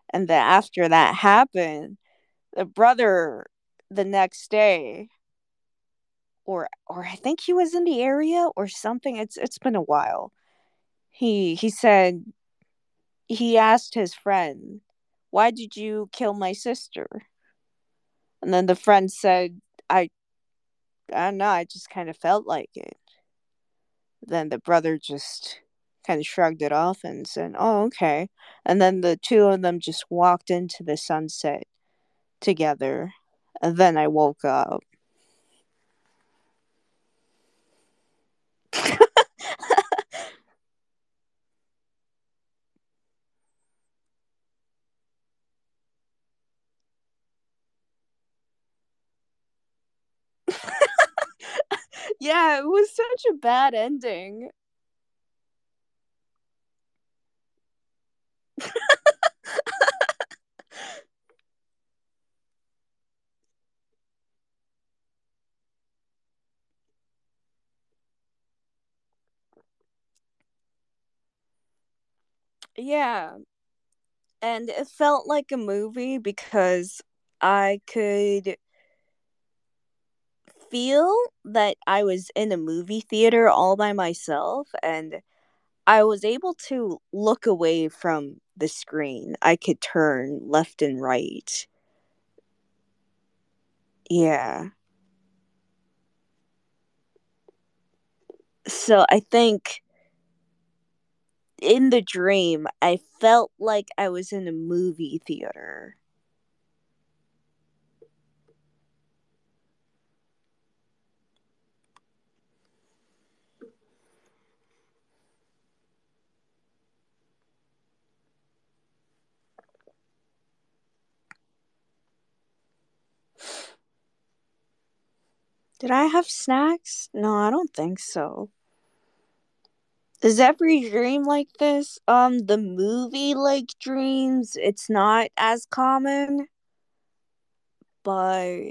A: And then after that happened, the brother the next day, or I think he was in the area or something. It's been a while. He said he asked his friend, "Why did you kill my sister?" And then the friend said, "I I don't know, I just kind of felt like it." Then the brother just kind of shrugged it off and said, "Oh, okay." And then the two of them just walked into the sunset together. And then I woke up. Yeah, it was such a bad ending. Yeah, and it felt like a movie because I could feel that I was in a movie theater all by myself, and I was able to look away from the screen. I could turn left and right. Yeah. So I think in the dream, I felt like I was in a movie theater. Did I have snacks? No, I don't think so. Is every dream like this? The movie like dreams, it's not as common, but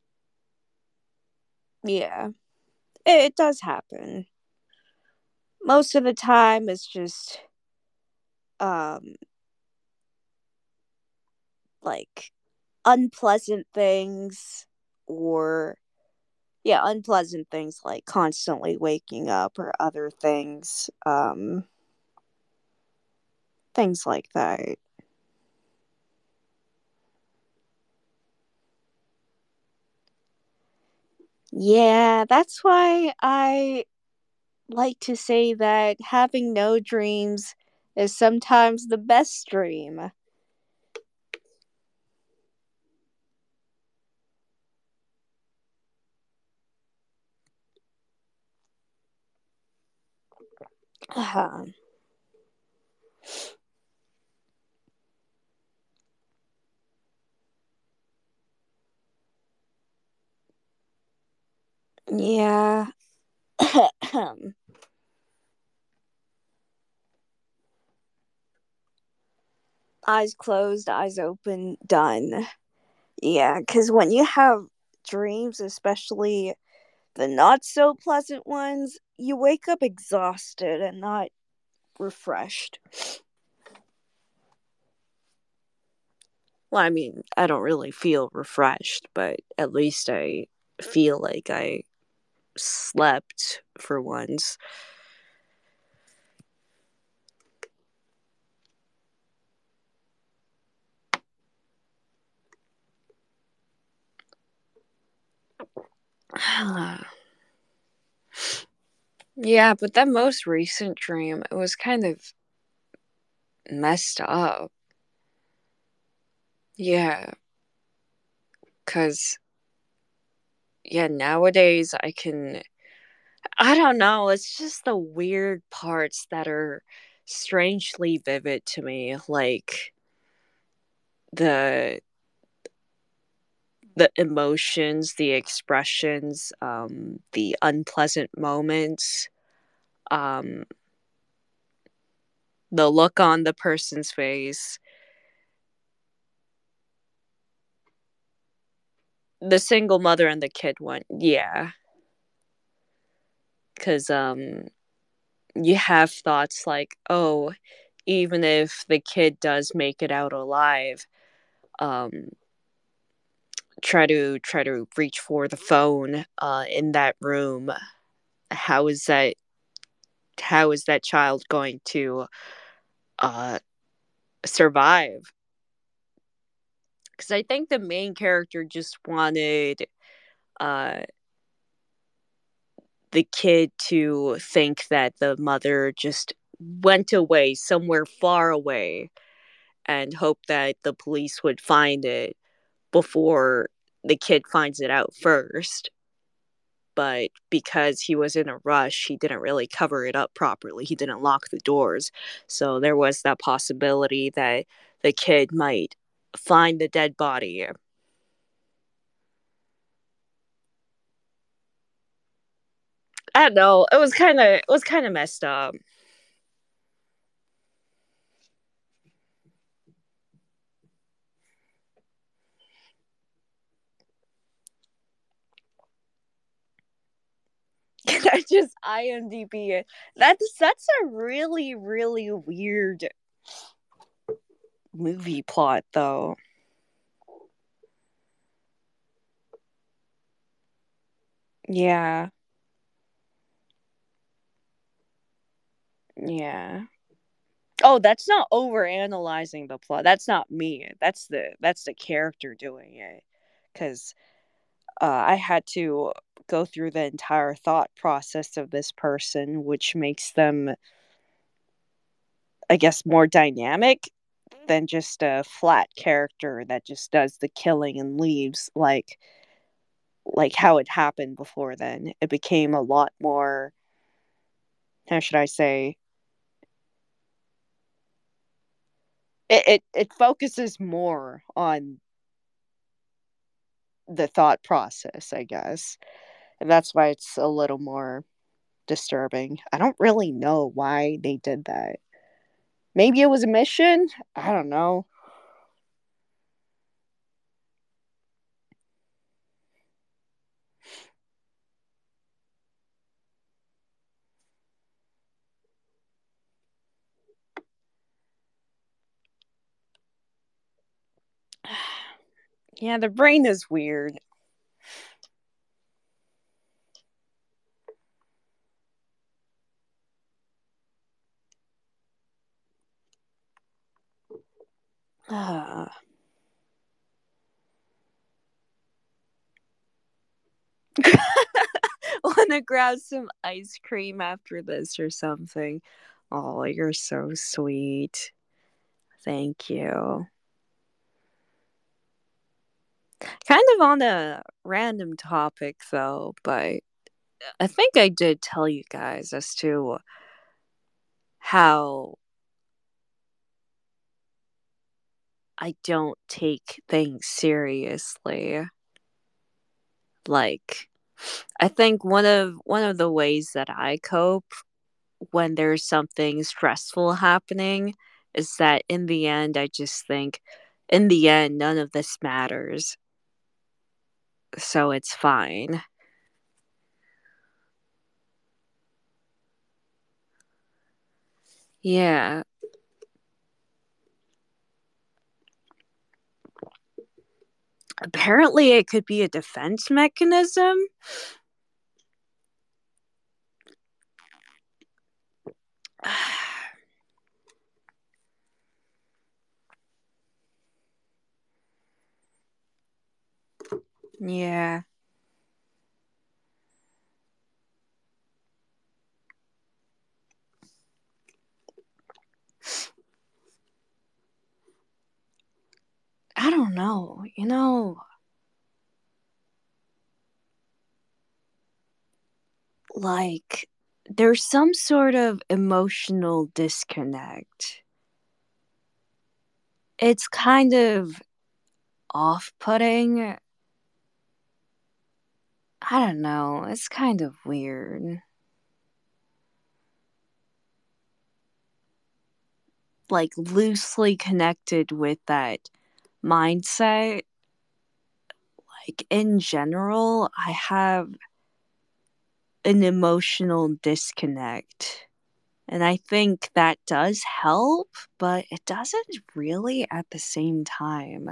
A: yeah, it does happen. Most of the time, it's just um like unpleasant things, or yeah, unpleasant things like constantly waking up or other things, things like that. Yeah, that's why I like to say that having no dreams is sometimes the best dream. Yeah. Eyes closed, eyes open, done. Yeah, because when you have dreams, especially the not so pleasant ones, you wake up exhausted and not refreshed. Well, I mean, I don't really feel refreshed, but at least I feel like I slept for once. Yeah, but that most recent dream, it was kind of messed up. Yeah, because, yeah, nowadays I don't know, it's just the weird parts that are strangely vivid to me, like the the emotions, the expressions, the unpleasant moments, um, the look on the person's face, the single mother and the kid one. Yeah, because you have thoughts like, oh, even if the kid does make it out alive, um, try to reach for the phone in that room. How is that? How is that child going to uh, survive? Because I think the main character just wanted uh, the kid to think that the mother just went away somewhere far away and hope that the police would find it before the kid finds it out first. But because he was in a rush, he didn't really cover it up properly. He didn't lock the doors. So there was that possibility that the kid might find the dead body. I don't know. It was kind of messed up. I just IMDb it. That's a really really weird movie plot though. Yeah. Yeah. Oh, that's not over analyzing the plot. That's not me. That's the character doing it. Cuz I had to go through the entire thought process of this person, which makes them, I guess, more dynamic than just a flat character that just does the killing and leaves like how it happened before then. It became a lot more, how should I say, it focuses more on the thought process, I guess. And that's why it's a little more disturbing. I don't really know why they did that. Maybe it was a mission? I don't know. Yeah, the brain is weird. Want to grab some ice cream after this or something. Oh, you're so sweet. Thank you. Kind of on a random topic though, but I think I did tell you guys as to how I don't take things seriously. Like, I think one of the ways that I cope when there's something stressful happening is that in the end I just think in the end none of this matters. So it's fine. Yeah. Apparently it could be a defense mechanism. Yeah. I don't know. Like there's some sort of emotional disconnect. It's kind of off-putting. I don't know. It's kind of weird. Like loosely connected with that mindset. Like in general, I have an emotional disconnect. And I think that does help, but it doesn't really at the same time.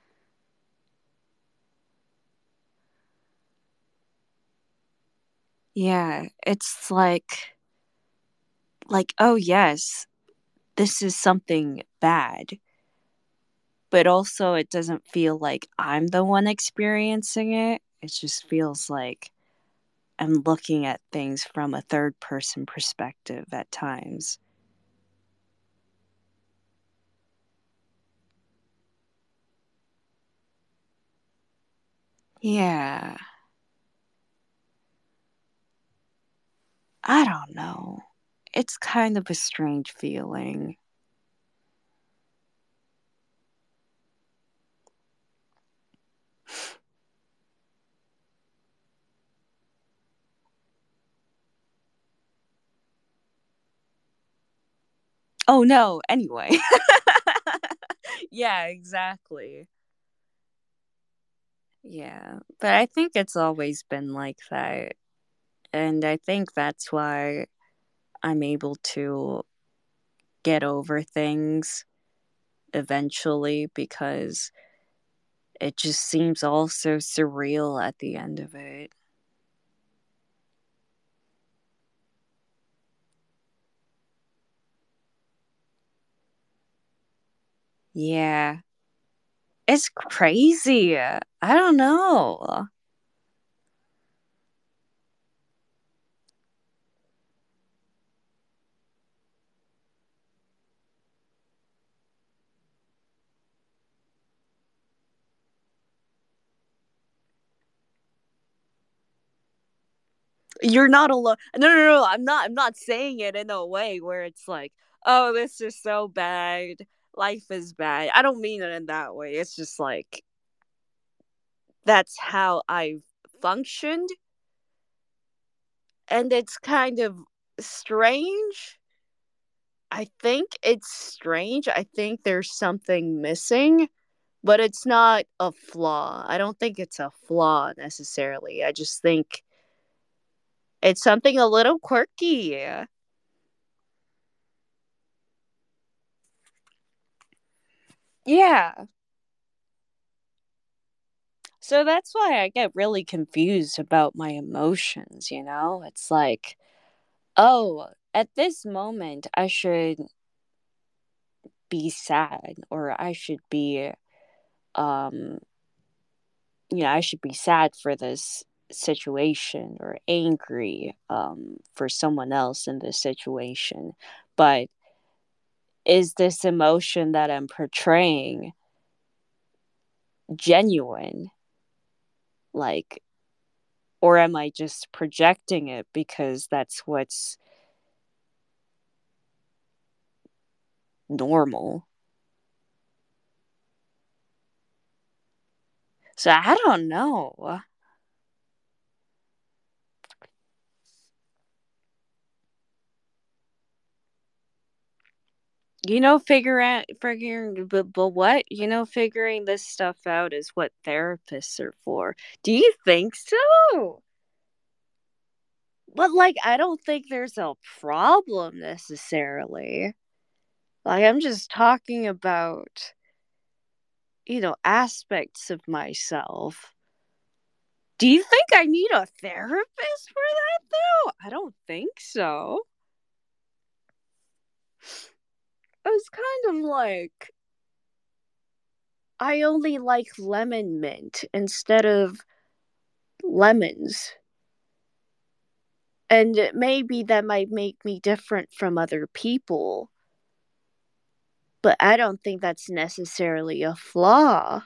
A: Yeah, it's oh yes, this is something bad, but also it doesn't feel like I'm the one experiencing it. It just feels like I'm looking at things from a third person perspective at times. Yeah, I don't know. It's kind of a strange feeling. Oh no, anyway. Yeah, exactly. Yeah, but I think it's always been like that. And I think that's why I'm able to get over things eventually because it just seems all so surreal at the end of it. Yeah, it's crazy. I don't know. You're not alone. No, no, no. I'm not saying it in a way where it's like, oh, this is so bad. Life is bad. I don't mean it in that way. It's just like that's how I've functioned, and it's kind of strange. I think it's strange. I think there's something missing, but it's not a flaw. I don't think it's a flaw necessarily. I just think it's something a little quirky. Yeah. So that's why I get really confused about my emotions, you know? It's like, oh, at this moment, I should be sad or I should be, um, I should be sad for this situation or angry for someone else in this situation. But is this emotion that I'm portraying genuine? Like, or am I just projecting it because that's what's normal? So I don't know. But what? Figuring this stuff out is what therapists are for. Do you think so? But I don't think there's a problem necessarily. I'm just talking about, aspects of myself. Do you think I need a therapist for that though? I don't think so. It's kind of like I only like lemon mint instead of lemons. And maybe that might make me different from other people, but I don't think that's necessarily a flaw.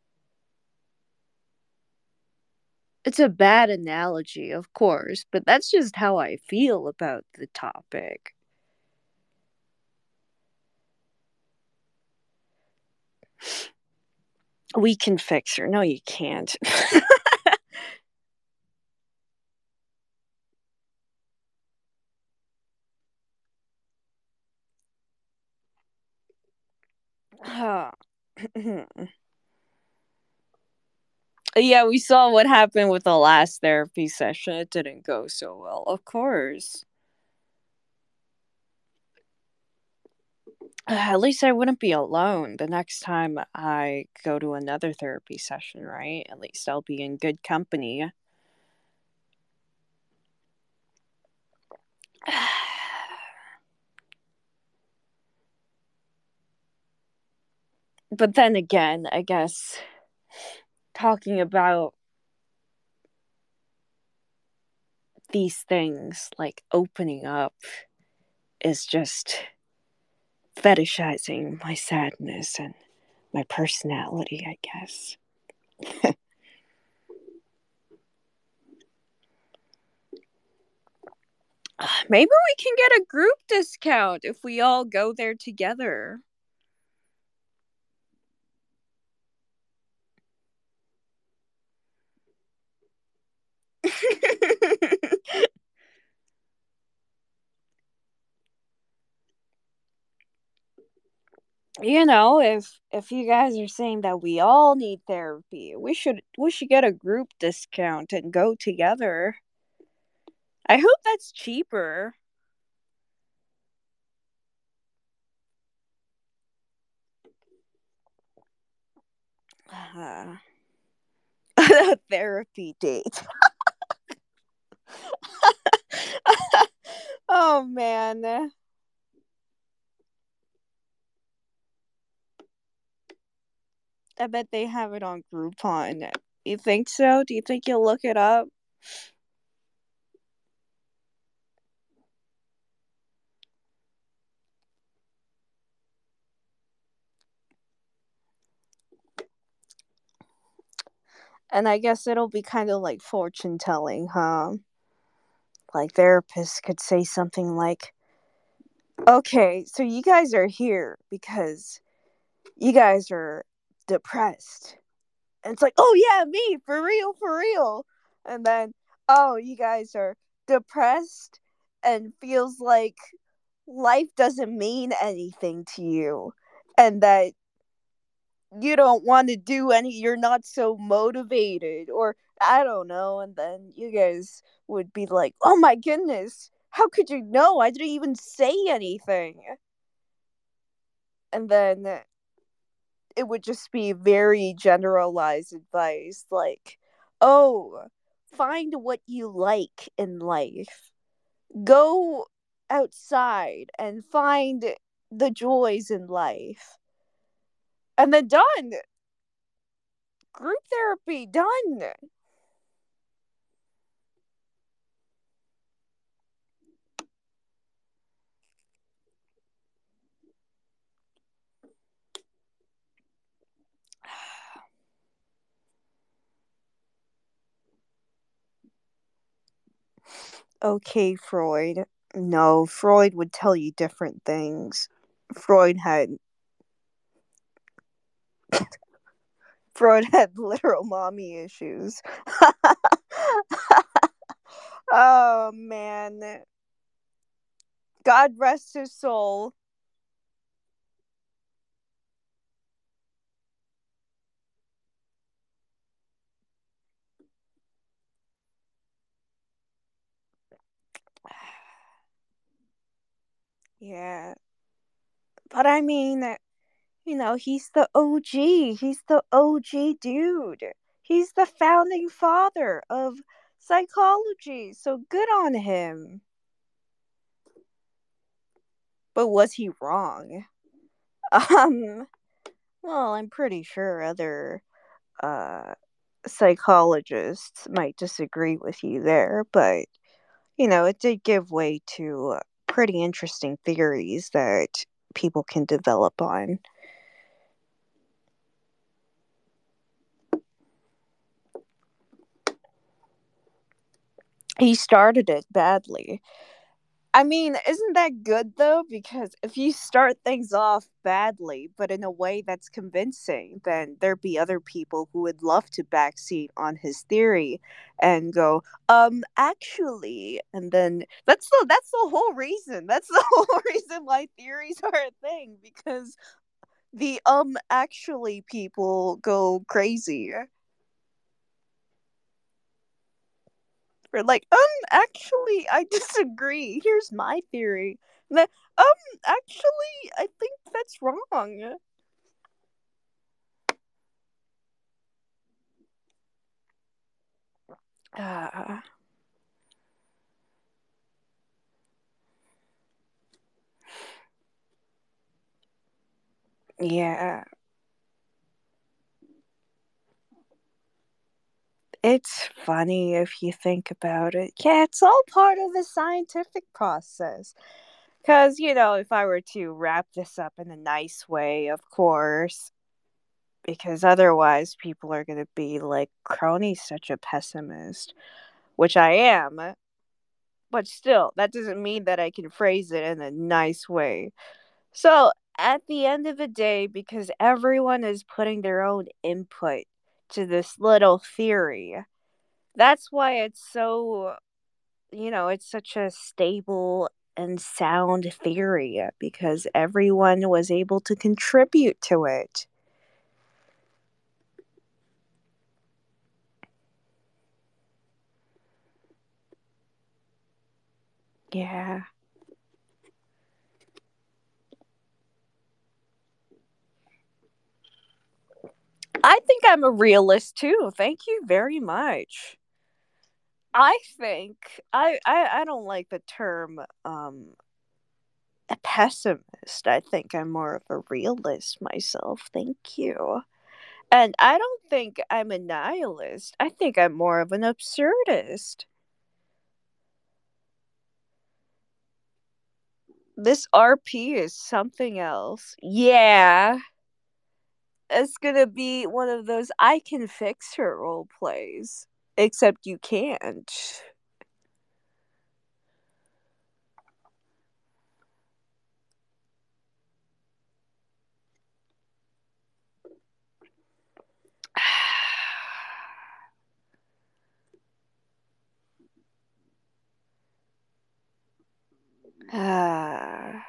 A: It's a bad analogy, of course, but that's just how I feel about the topic. We can fix her. No, you can't. Yeah, we saw what happened with the last therapy session. It didn't go so well, of course.
C: At least I wouldn't be alone the next time I go to another therapy session, right? At least I'll be in good company. But then again, I guess talking about these things, like opening up, is just fetishizing my sadness and my personality, I guess. Maybe we can get a group discount if we all go there together. If you guys are saying that we all need therapy, we should get a group discount and go together. I hope that's cheaper. Uh, a therapy date. Oh man. I bet they have it on Groupon. You think so? Do you think you'll look it up? And I guess it'll be kind of like fortune telling, huh? Like therapists could say something like, okay, so you guys are here because you guys are depressed. And it's like, oh yeah, me, for real, for real. And then, oh, you guys are depressed and feels like life doesn't mean anything to you. And that you don't want to do any, you're not so motivated, or I don't know. And then you guys would be like, oh my goodness, how could you know? I didn't even say anything. And then it would just be very generalized advice like, oh, find what you like in life, go outside and find the joys in life, and then done. Group therapy done. Okay, Freud. No, Freud would tell you different things. Freud had Freud had literal mommy issues. Oh man. God rest his soul. Yeah. But I mean, he's the OG. He's the OG dude. He's the founding father of psychology. So good on him. But was he wrong? Um, well, I'm pretty sure other uh psychologists might disagree with you there, but it did give way to pretty interesting theories that people can develop on. He started it badly. I mean, isn't that good though? Because if you start things off badly, but in a way that's convincing, then there'd be other people who would love to backseat on his theory and go, actually, and then that's the whole reason. That's the whole reason why theories are a thing, because the actually people go crazy. We're like, actually, I disagree. Here's my theory. Actually, I think that's wrong. Uh, yeah. It's funny if you think about it. Yeah, it's all part of the scientific process. Because, if I were to wrap this up in a nice way, of course, because otherwise people are going to be like, Crony's such a pessimist, which I am. But still, that doesn't mean that I can phrase it in a nice way. So, at the end of the day, because everyone is putting their own input to this little theory, that's why it's so, it's such a stable and sound theory because everyone was able to contribute to it. Yeah. I think I'm a realist too. Thank you very much. I think I don't like the term a pessimist. I think I'm more of a realist myself. Thank you. And I don't think I'm a nihilist. I think I'm more of an absurdist. This RP is something else. Yeah. It's gonna be one of those I can fix her role plays. Except you can't. Ah.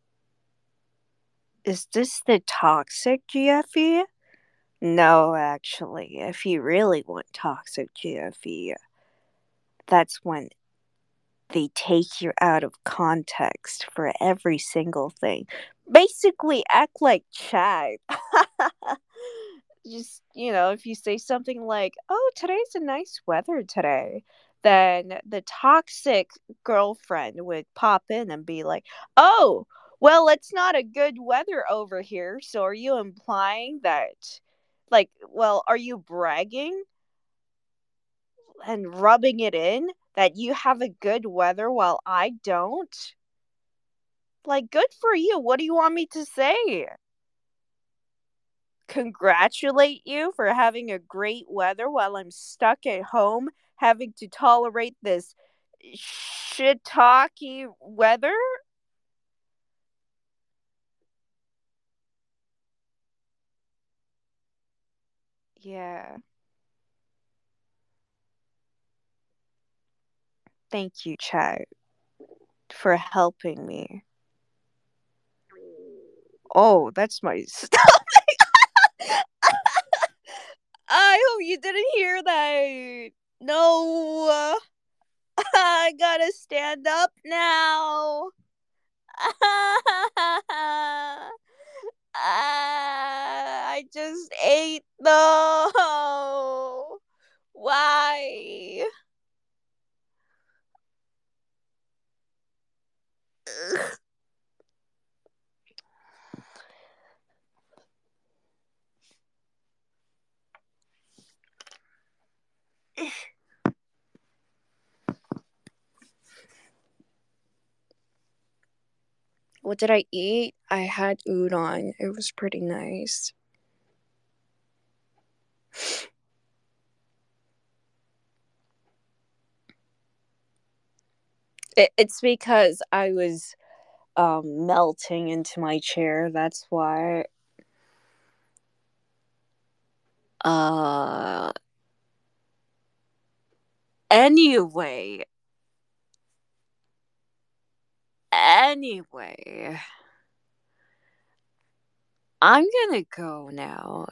C: Is this the toxic GFE? No, actually. If you really want toxic GFE, that's when they take you out of context for every single thing. Basically, act like Chad. Just, if you say something like, oh, today's a nice weather today, then the toxic girlfriend would pop in and be like, oh, well, it's not a good weather over here. So are you implying that, like, well, are you bragging and rubbing it in that you have a good weather while I don't? Like, good for you. What do you want me to say? Congratulate you for having a great weather while I'm stuck at home having to tolerate this shit talky weather? Yeah. Thank you, Chad, for helping me. Oh, that's my stuff. I hope you didn't hear that. No. I gotta stand up now. I just ate though. Why? What did I eat? I had udon. It was pretty nice. It's because I was melting into my chair. That's why. Uh. Anyway. Anyway. I'm gonna go now.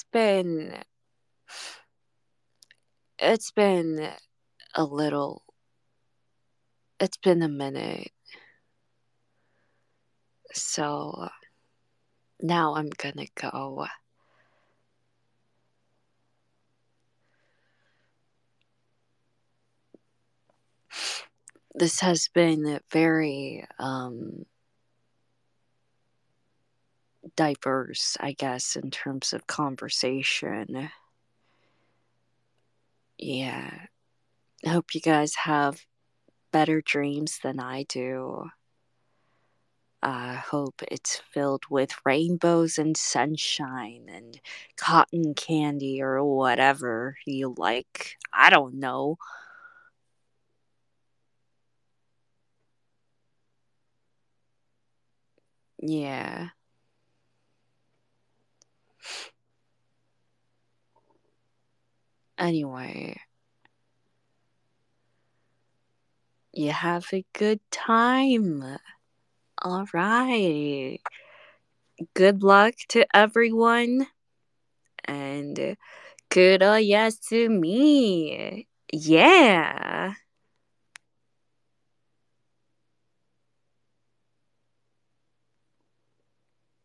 C: It's been a little. It's been a minute.
A: So now I'm gonna go. This has been very diverse, I guess, in terms of conversation. Yeah. I hope you guys have better dreams than I do. I hope it's filled with rainbows and sunshine and cotton candy or whatever you like. I don't know. Yeah. Anyway, you have a good time. All right. Good luck to everyone. And good yes to me. Yeah.